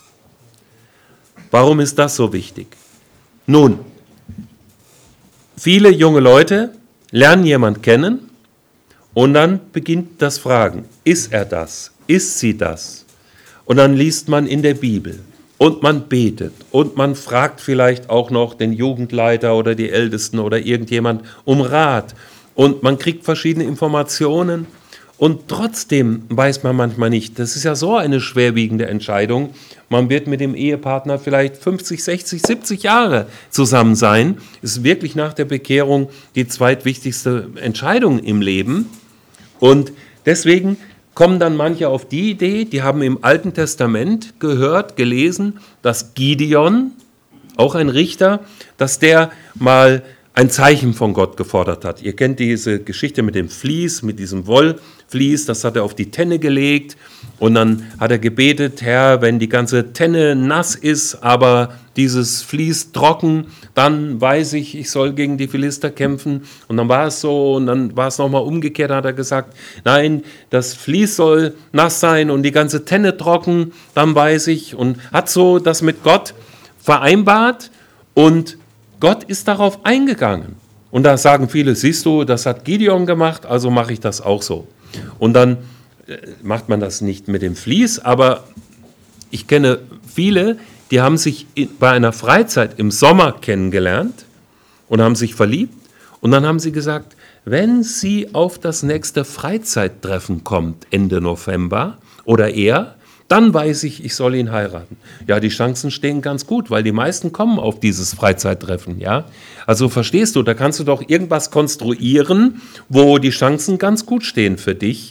Warum ist das so wichtig? Nun, viele junge Leute lernen jemanden kennen und dann beginnt das Fragen. Ist er das? Ist sie das? Und dann liest man in der Bibel. und man betet und man fragt vielleicht auch noch den Jugendleiter oder die Ältesten oder irgendjemand um Rat und man kriegt verschiedene Informationen und trotzdem weiß man manchmal nicht, das ist ja so eine schwerwiegende Entscheidung, man wird mit dem Ehepartner vielleicht 50, 60, 70 Jahre zusammen sein, ist wirklich nach der Bekehrung die zweitwichtigste Entscheidung im Leben und deswegen kommen dann manche auf die Idee, die haben im Alten Testament gehört, gelesen, dass Gideon, auch ein Richter, dass der mal ein Zeichen von Gott gefordert hat. Ihr kennt diese Geschichte mit dem Vlies, mit diesem Wollvlies, das hat er auf die Tenne gelegt und dann hat er gebetet, Herr, wenn die ganze Tenne nass ist, aber dieses Vlies trocken, dann weiß ich, ich soll gegen die Philister kämpfen. Und dann war es so und dann war es nochmal umgekehrt, hat er gesagt, nein, das Vlies soll nass sein und die ganze Tenne trocken, dann weiß ich. Und hat so das mit Gott vereinbart und Gott ist darauf eingegangen. Und da sagen viele, siehst du, das hat Gideon gemacht, also mache ich das auch so. Und dann macht man das nicht mit dem Vlies, aber ich kenne viele, die haben sich bei einer Freizeit im Sommer kennengelernt und haben sich verliebt. Und dann haben sie gesagt, wenn sie auf das nächste Freizeittreffen kommt, Ende November oder eher, dann weiß ich, ich soll ihn heiraten. Ja, die Chancen stehen ganz gut, weil die meisten kommen auf dieses Freizeittreffen. Ja? Also verstehst du, da kannst du doch irgendwas konstruieren, wo die Chancen ganz gut stehen für dich.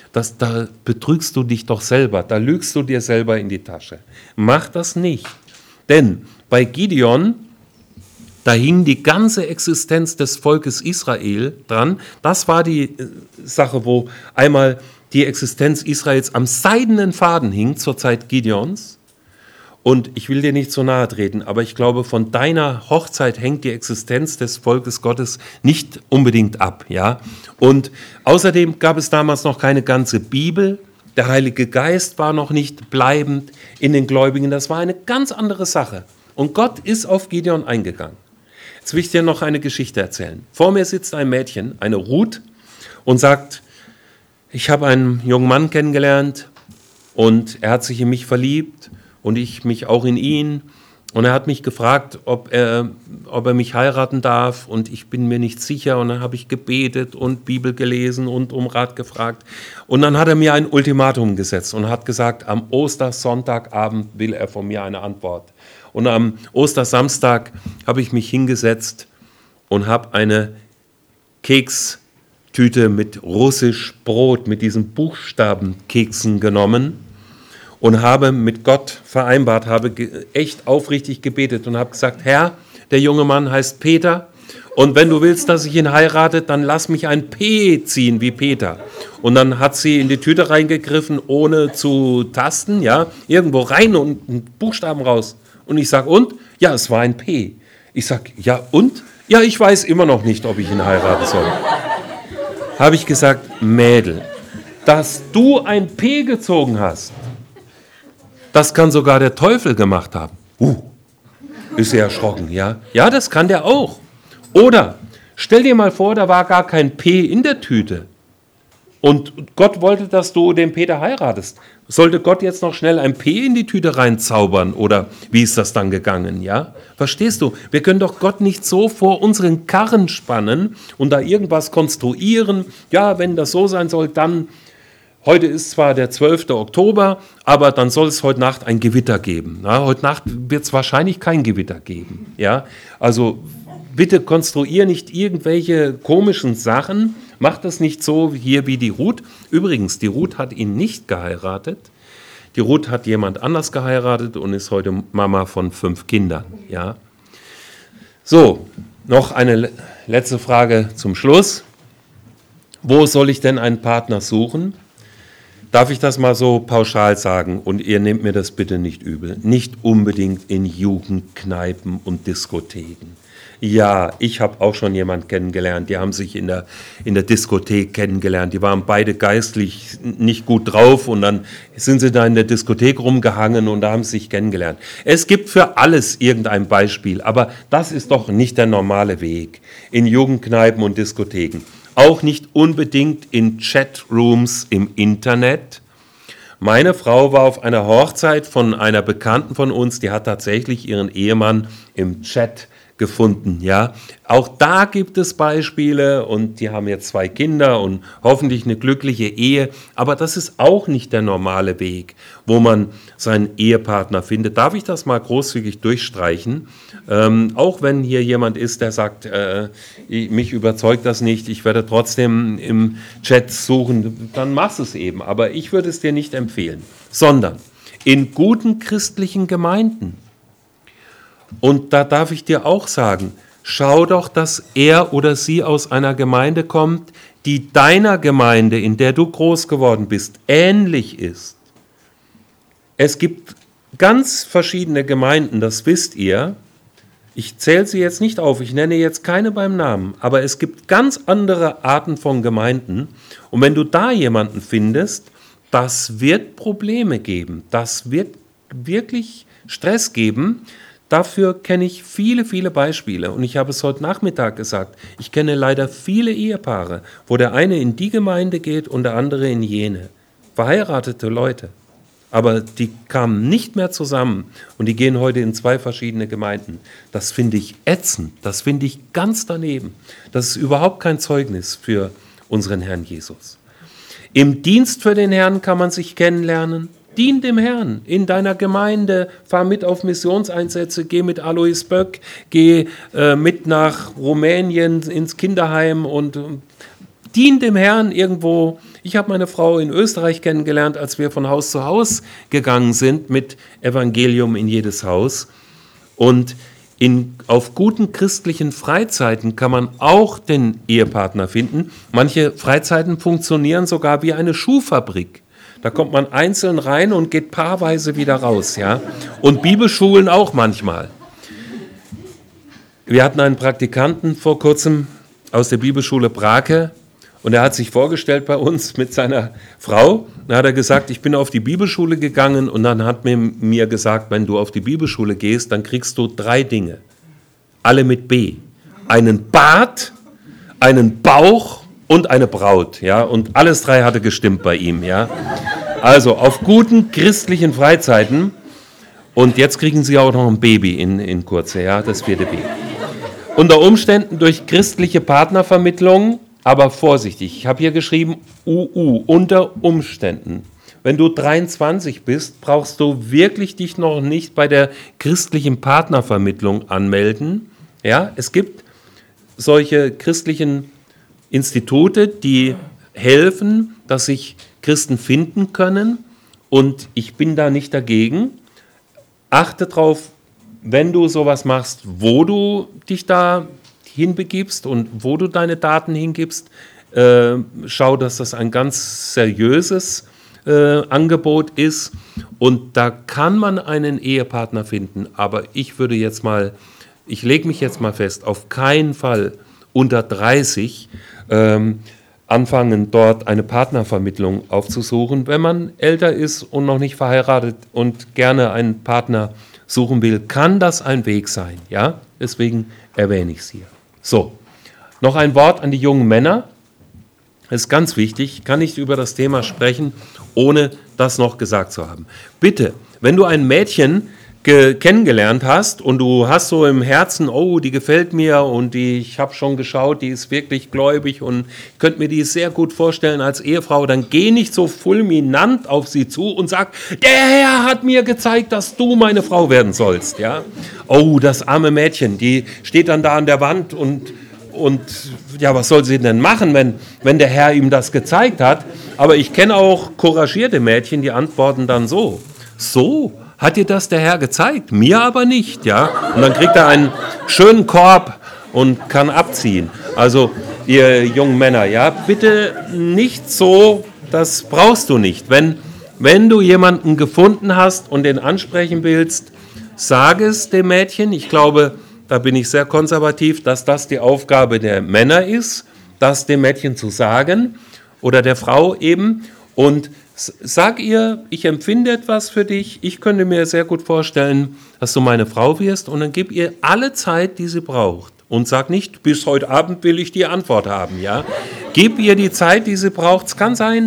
Da betrügst du dich doch selber, da lügst du dir selber in die Tasche. Mach das nicht. Denn bei Gideon, da hing die ganze Existenz des Volkes Israel dran. Das war die Sache, wo einmal die Existenz Israels am seidenen Faden hing zur Zeit Gideons. Und ich will dir nicht so nahe treten, aber ich glaube, von deiner Hochzeit hängt die Existenz des Volkes Gottes nicht unbedingt ab. Ja? Und außerdem gab es damals noch keine ganze Bibel. Der Heilige Geist war noch nicht bleibend in den Gläubigen. Das war eine ganz andere Sache. Und Gott ist auf Gideon eingegangen. Jetzt will ich dir noch eine Geschichte erzählen. Vor mir sitzt ein Mädchen, eine Ruth, und sagt, ich habe einen jungen Mann kennengelernt und er hat sich in mich verliebt und ich mich auch in ihn. Und er hat mich gefragt, ob er mich heiraten darf und ich bin mir nicht sicher. Und dann habe ich gebetet und Bibel gelesen und um Rat gefragt. Und dann hat er mir ein Ultimatum gesetzt und hat gesagt, am Ostersonntagabend will er von mir eine Antwort. Und am Ostersamstag habe ich mich hingesetzt und habe eine Kekstüte mit russisch Brot, mit diesen Buchstabenkeksen genommen und habe mit Gott vereinbart, habe echt aufrichtig gebetet und habe gesagt, Herr, der junge Mann heißt Peter und wenn du willst, dass ich ihn heirate, dann lass mich ein P ziehen wie Peter. Und dann hat sie in die Tüte reingegriffen, ohne zu tasten, ja, irgendwo rein und einen Buchstaben raus. Und ich sage, und? Ja, es war ein P. Ich sage, ja, und? Ja, ich weiß immer noch nicht, ob ich ihn heiraten soll. Habe ich gesagt, Mädel, dass du ein P gezogen hast, das kann sogar der Teufel gemacht haben. Ist sie erschrocken, ja? Ja, das kann der auch. Oder stell dir mal vor, da war gar kein P in der Tüte. Und Gott wollte, dass du den Peter heiratest. Sollte Gott jetzt noch schnell ein P in die Tüte reinzaubern? Oder wie ist das dann gegangen, ja? Verstehst du? Wir können doch Gott nicht so vor unseren Karren spannen und da irgendwas konstruieren. Ja, wenn das so sein soll, dann... Heute ist zwar der 12. Oktober, aber dann soll es heute Nacht ein Gewitter geben. Ja, heute Nacht wird es wahrscheinlich kein Gewitter geben. Ja? Also bitte konstruier nicht irgendwelche komischen Sachen. Mach das nicht so hier wie die Ruth. Übrigens, die Ruth hat ihn nicht geheiratet. Die Ruth hat jemand anders geheiratet und ist heute Mama von 5 Kindern. Ja? So, noch eine letzte Frage zum Schluss. Wo soll ich denn einen Partner suchen? Darf ich das mal so pauschal sagen und ihr nehmt mir das bitte nicht übel? Nicht unbedingt in Jugendkneipen und Diskotheken. Ja, ich habe auch schon jemanden kennengelernt, die haben sich in der Diskothek kennengelernt. Die waren beide geistlich nicht gut drauf und dann sind sie da in der Diskothek rumgehangen und da haben sie sich kennengelernt. Es gibt für alles irgendein Beispiel, aber das ist doch nicht der normale Weg in Jugendkneipen und Diskotheken. Auch nicht unbedingt in Chatrooms im Internet, Meine Frau war auf einer Hochzeit von einer Bekannten von uns, die hat tatsächlich ihren Ehemann im Chat gefunden, ja. Auch da gibt es Beispiele und die haben jetzt 2 Kinder und hoffentlich eine glückliche Ehe, aber das ist auch nicht der normale Weg, wo man seinen Ehepartner findet. Darf ich das mal großzügig durchstreichen? Auch wenn hier jemand ist, der sagt, mich überzeugt das nicht, ich werde trotzdem im Chat suchen, dann mach es eben, aber ich würde es dir nicht empfehlen, sondern in guten christlichen Gemeinden. Und da darf ich dir auch sagen, schau doch, dass er oder sie aus einer Gemeinde kommt, die deiner Gemeinde, in der du groß geworden bist, ähnlich ist. Es gibt ganz verschiedene Gemeinden, das wisst ihr. Ich zähle sie jetzt nicht auf, ich nenne jetzt keine beim Namen, aber es gibt ganz andere Arten von Gemeinden. Und wenn du da jemanden findest, das wird Probleme geben, das wird wirklich Stress geben. Dafür kenne ich viele, viele Beispiele und ich habe es heute Nachmittag gesagt, ich kenne leider viele Ehepaare, wo der eine in die Gemeinde geht und der andere in jene. Verheiratete Leute, aber die kamen nicht mehr zusammen und die gehen heute in 2 verschiedene Gemeinden. Das finde ich ätzend, das finde ich ganz daneben. Das ist überhaupt kein Zeugnis für unseren Herrn Jesus. Im Dienst für den Herrn kann man sich kennenlernen. Dien dem Herrn in deiner Gemeinde, fahr mit auf Missionseinsätze, geh mit Alois Böck, geh mit nach Rumänien ins Kinderheim und dien dem Herrn irgendwo. Ich habe meine Frau in Österreich kennengelernt, als wir von Haus zu Haus gegangen sind mit Evangelium in jedes Haus. Und auf guten christlichen Freizeiten kann man auch den Ehepartner finden. Manche Freizeiten funktionieren sogar wie eine Schuhfabrik. Da kommt man einzeln rein und geht paarweise wieder raus, ja. Und Bibelschulen auch manchmal. Wir hatten einen Praktikanten vor kurzem aus der Bibelschule Brake und er hat sich vorgestellt bei uns mit seiner Frau. Dann hat er gesagt, ich bin auf die Bibelschule gegangen und dann hat mir gesagt, wenn du auf die Bibelschule gehst, dann kriegst du 3 Dinge. Alle mit B. Einen Bart, einen Bauch und eine Braut, ja, und alles 3 hatte gestimmt bei ihm, ja. Also auf guten christlichen Freizeiten und jetzt kriegen sie auch noch ein Baby in Kurze, ja, das 4. Baby. Unter Umständen durch christliche Partnervermittlung, aber vorsichtig, ich habe hier geschrieben, unter Umständen. Wenn du 23 bist, brauchst du wirklich dich noch nicht bei der christlichen Partnervermittlung anmelden, ja, es gibt solche christlichen Institute, die helfen, dass sich Christen finden können und ich bin da nicht dagegen. Achte darauf, wenn du sowas machst, wo du dich da hinbegibst und wo du deine Daten hingibst. Schau, dass das ein ganz seriöses Angebot ist und da kann man einen Ehepartner finden, aber ich lege mich jetzt mal fest, auf keinen Fall unter 30 anfangen, dort eine Partnervermittlung aufzusuchen. Wenn man älter ist und noch nicht verheiratet und gerne einen Partner suchen will, kann das ein Weg sein. Ja? Deswegen erwähne ich es hier. So, noch ein Wort an die jungen Männer. Das ist ganz wichtig. Ich kann nicht über das Thema sprechen, ohne das noch gesagt zu haben. Bitte, wenn du ein Mädchen kennengelernt hast und du hast so im Herzen, oh, die gefällt mir und ich habe schon geschaut, die ist wirklich gläubig und ich könnte mir die sehr gut vorstellen als Ehefrau, dann geh nicht so fulminant auf sie zu und sag, der Herr hat mir gezeigt, dass du meine Frau werden sollst. Ja? Oh, das arme Mädchen, die steht dann da an der Wand und ja, was soll sie denn machen, wenn der Herr ihm das gezeigt hat? Aber ich kenne auch couragierte Mädchen, die antworten dann so, hat dir das der Herr gezeigt? Mir aber nicht, ja. Und dann kriegt er einen schönen Korb und kann abziehen. Also, ihr jungen Männer, ja, bitte nicht so, das brauchst du nicht. Wenn du jemanden gefunden hast und den ansprechen willst, sag es dem Mädchen. Ich glaube, da bin ich sehr konservativ, dass das die Aufgabe der Männer ist, das dem Mädchen zu sagen oder der Frau eben. Und sag ihr, ich empfinde etwas für dich, ich könnte mir sehr gut vorstellen, dass du meine Frau wirst und dann gib ihr alle Zeit, die sie braucht. Und sag nicht, bis heute Abend will ich die Antwort haben, ja. Gib ihr die Zeit, die sie braucht. Es kann sein,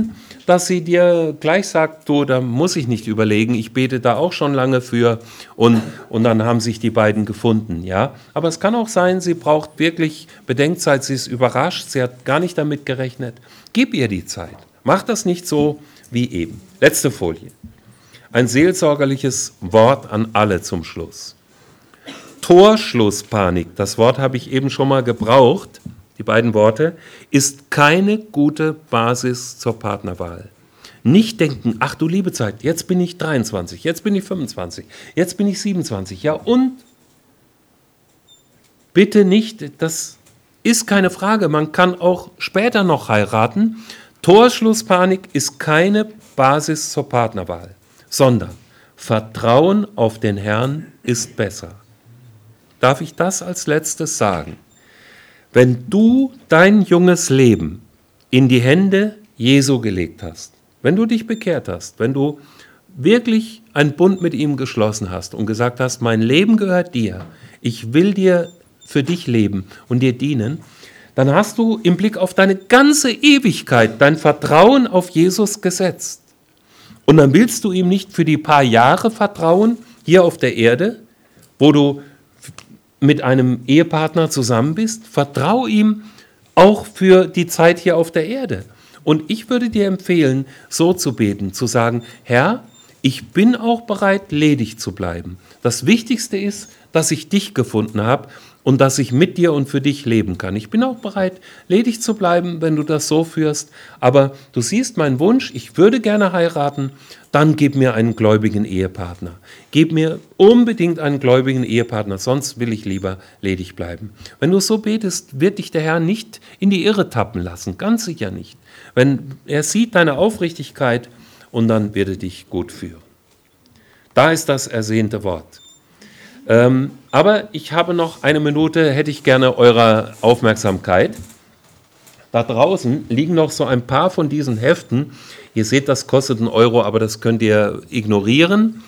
dass sie dir gleich sagt, du, da muss ich nicht überlegen, ich bete da auch schon lange für und dann haben sich die beiden gefunden, ja. Aber es kann auch sein, sie braucht wirklich Bedenkzeit, sie ist überrascht, sie hat gar nicht damit gerechnet. Gib ihr die Zeit. Mach das nicht so wie eben. Letzte Folie. Ein seelsorgerliches Wort an alle zum Schluss. Torschlusspanik, das Wort habe ich eben schon mal gebraucht, die beiden Worte, ist keine gute Basis zur Partnerwahl. Nicht denken, ach du liebe Zeit, jetzt bin ich 23, jetzt bin ich 25, jetzt bin ich 27, ja und? Bitte nicht, das ist keine Frage, man kann auch später noch heiraten. Torschlusspanik ist keine Basis zur Partnerwahl, sondern Vertrauen auf den Herrn ist besser. Darf ich das als letztes sagen? Wenn du dein junges Leben in die Hände Jesu gelegt hast, wenn du dich bekehrt hast, wenn du wirklich einen Bund mit ihm geschlossen hast und gesagt hast, mein Leben gehört dir, ich will dir für dich leben und dir dienen, dann hast du im Blick auf deine ganze Ewigkeit dein Vertrauen auf Jesus gesetzt. Und dann willst du ihm nicht für die paar Jahre vertrauen, hier auf der Erde, wo du mit einem Ehepartner zusammen bist, vertrau ihm auch für die Zeit hier auf der Erde. Und ich würde dir empfehlen, so zu beten, zu sagen, Herr, ich bin auch bereit, ledig zu bleiben. Das Wichtigste ist, dass ich dich gefunden habe und dass ich mit dir und für dich leben kann. Ich bin auch bereit, ledig zu bleiben, wenn du das so führst. Aber du siehst meinen Wunsch, ich würde gerne heiraten, dann gib mir einen gläubigen Ehepartner. Gib mir unbedingt einen gläubigen Ehepartner, sonst will ich lieber ledig bleiben. Wenn du so betest, wird dich der Herr nicht in die Irre tappen lassen, ganz sicher nicht. Wenn er sieht deine Aufrichtigkeit und dann wird er dich gut führen. Da ist das ersehnte Wort. Aber ich habe noch eine Minute, hätte ich gerne eure Aufmerksamkeit. Da draußen liegen noch so ein paar von diesen Heften. Ihr seht, das kostet €1, aber das könnt ihr ignorieren.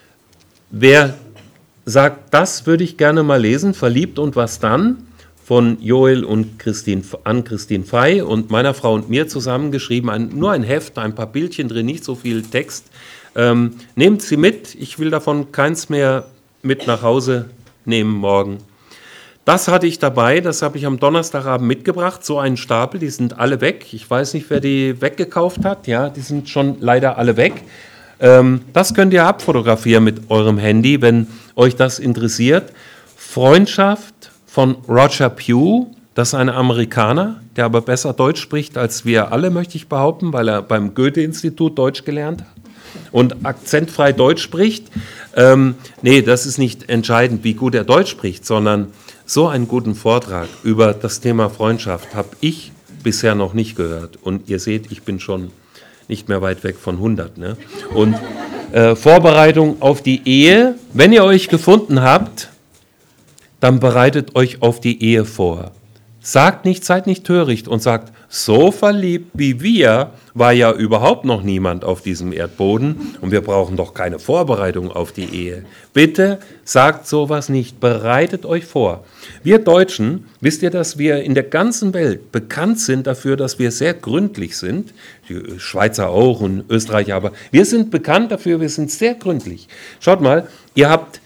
Wer sagt, das würde ich gerne mal lesen, Verliebt und was dann? Von Joel und Christine Fey und meiner Frau und mir zusammengeschrieben. Nur ein Heft, ein paar Bildchen drin, nicht so viel Text. Nehmt sie mit, ich will davon keins mehr mit nach Hause nehmen morgen. Das hatte ich dabei, das habe ich am Donnerstagabend mitgebracht, so einen Stapel, die sind alle weg. Ich weiß nicht, wer die weggekauft hat, ja, die sind schon leider alle weg. Das könnt ihr abfotografieren mit eurem Handy, wenn euch das interessiert. Freundschaft von Roger Pugh, das ist ein Amerikaner, der aber besser Deutsch spricht als wir alle, möchte ich behaupten, weil er beim Goethe-Institut Deutsch gelernt hat und akzentfrei Deutsch spricht. Nee, das ist nicht entscheidend, wie gut er Deutsch spricht, sondern so einen guten Vortrag über das Thema Freundschaft habe ich bisher noch nicht gehört. Und ihr seht, ich bin schon nicht mehr weit weg von 100. Ne? Und Vorbereitung auf die Ehe. Wenn ihr euch gefunden habt, dann bereitet euch auf die Ehe vor. Sagt nicht, seid nicht töricht und sagt, so verliebt wie wir war ja überhaupt noch niemand auf diesem Erdboden und wir brauchen doch keine Vorbereitung auf die Ehe. Bitte sagt sowas nicht, bereitet euch vor. Wir Deutschen, wisst ihr, dass wir in der ganzen Welt bekannt sind dafür, dass wir sehr gründlich sind, die Schweizer auch und Österreicher, aber wir sind bekannt dafür, wir sind sehr gründlich. Schaut mal, ihr habt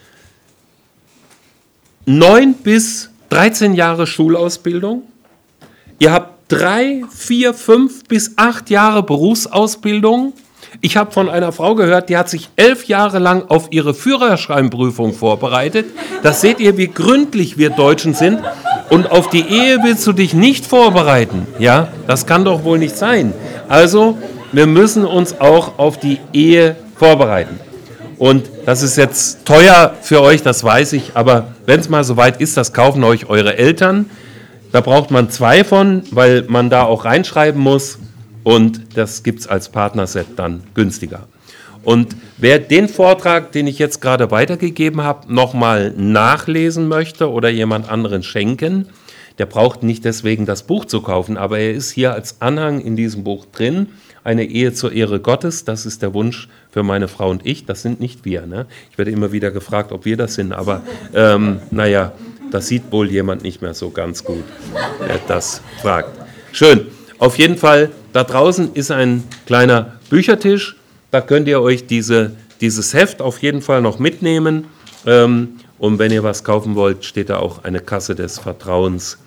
9 bis 13 Jahre Schulausbildung, ihr habt 3, 4, 5 bis 8 Jahre Berufsausbildung. Ich habe von einer Frau gehört, die hat sich 11 Jahre lang auf ihre Führerscheinprüfung vorbereitet. Das seht ihr, wie gründlich wir Deutschen sind. Und auf die Ehe willst du dich nicht vorbereiten. Ja, das kann doch wohl nicht sein. Also, wir müssen uns auch auf die Ehe vorbereiten. Und das ist jetzt teuer für euch, das weiß ich, aber wenn es mal soweit ist, das kaufen euch eure Eltern. Da braucht man 2 von, weil man da auch reinschreiben muss und das gibt es als Partnerset dann günstiger. Und wer den Vortrag, den ich jetzt gerade weitergegeben habe, nochmal nachlesen möchte oder jemand anderen schenken, der braucht nicht deswegen das Buch zu kaufen, aber er ist hier als Anhang in diesem Buch drin. Eine Ehe zur Ehre Gottes, das ist der Wunsch für meine Frau und ich, das sind nicht wir. Ne? Ich werde immer wieder gefragt, ob wir das sind, aber naja, das sieht wohl jemand nicht mehr so ganz gut, der das fragt. Schön, auf jeden Fall Da draußen ist ein kleiner Büchertisch, da könnt ihr euch dieses Heft auf jeden Fall noch mitnehmen. Und wenn ihr was kaufen wollt, steht da auch eine Kasse des Vertrauens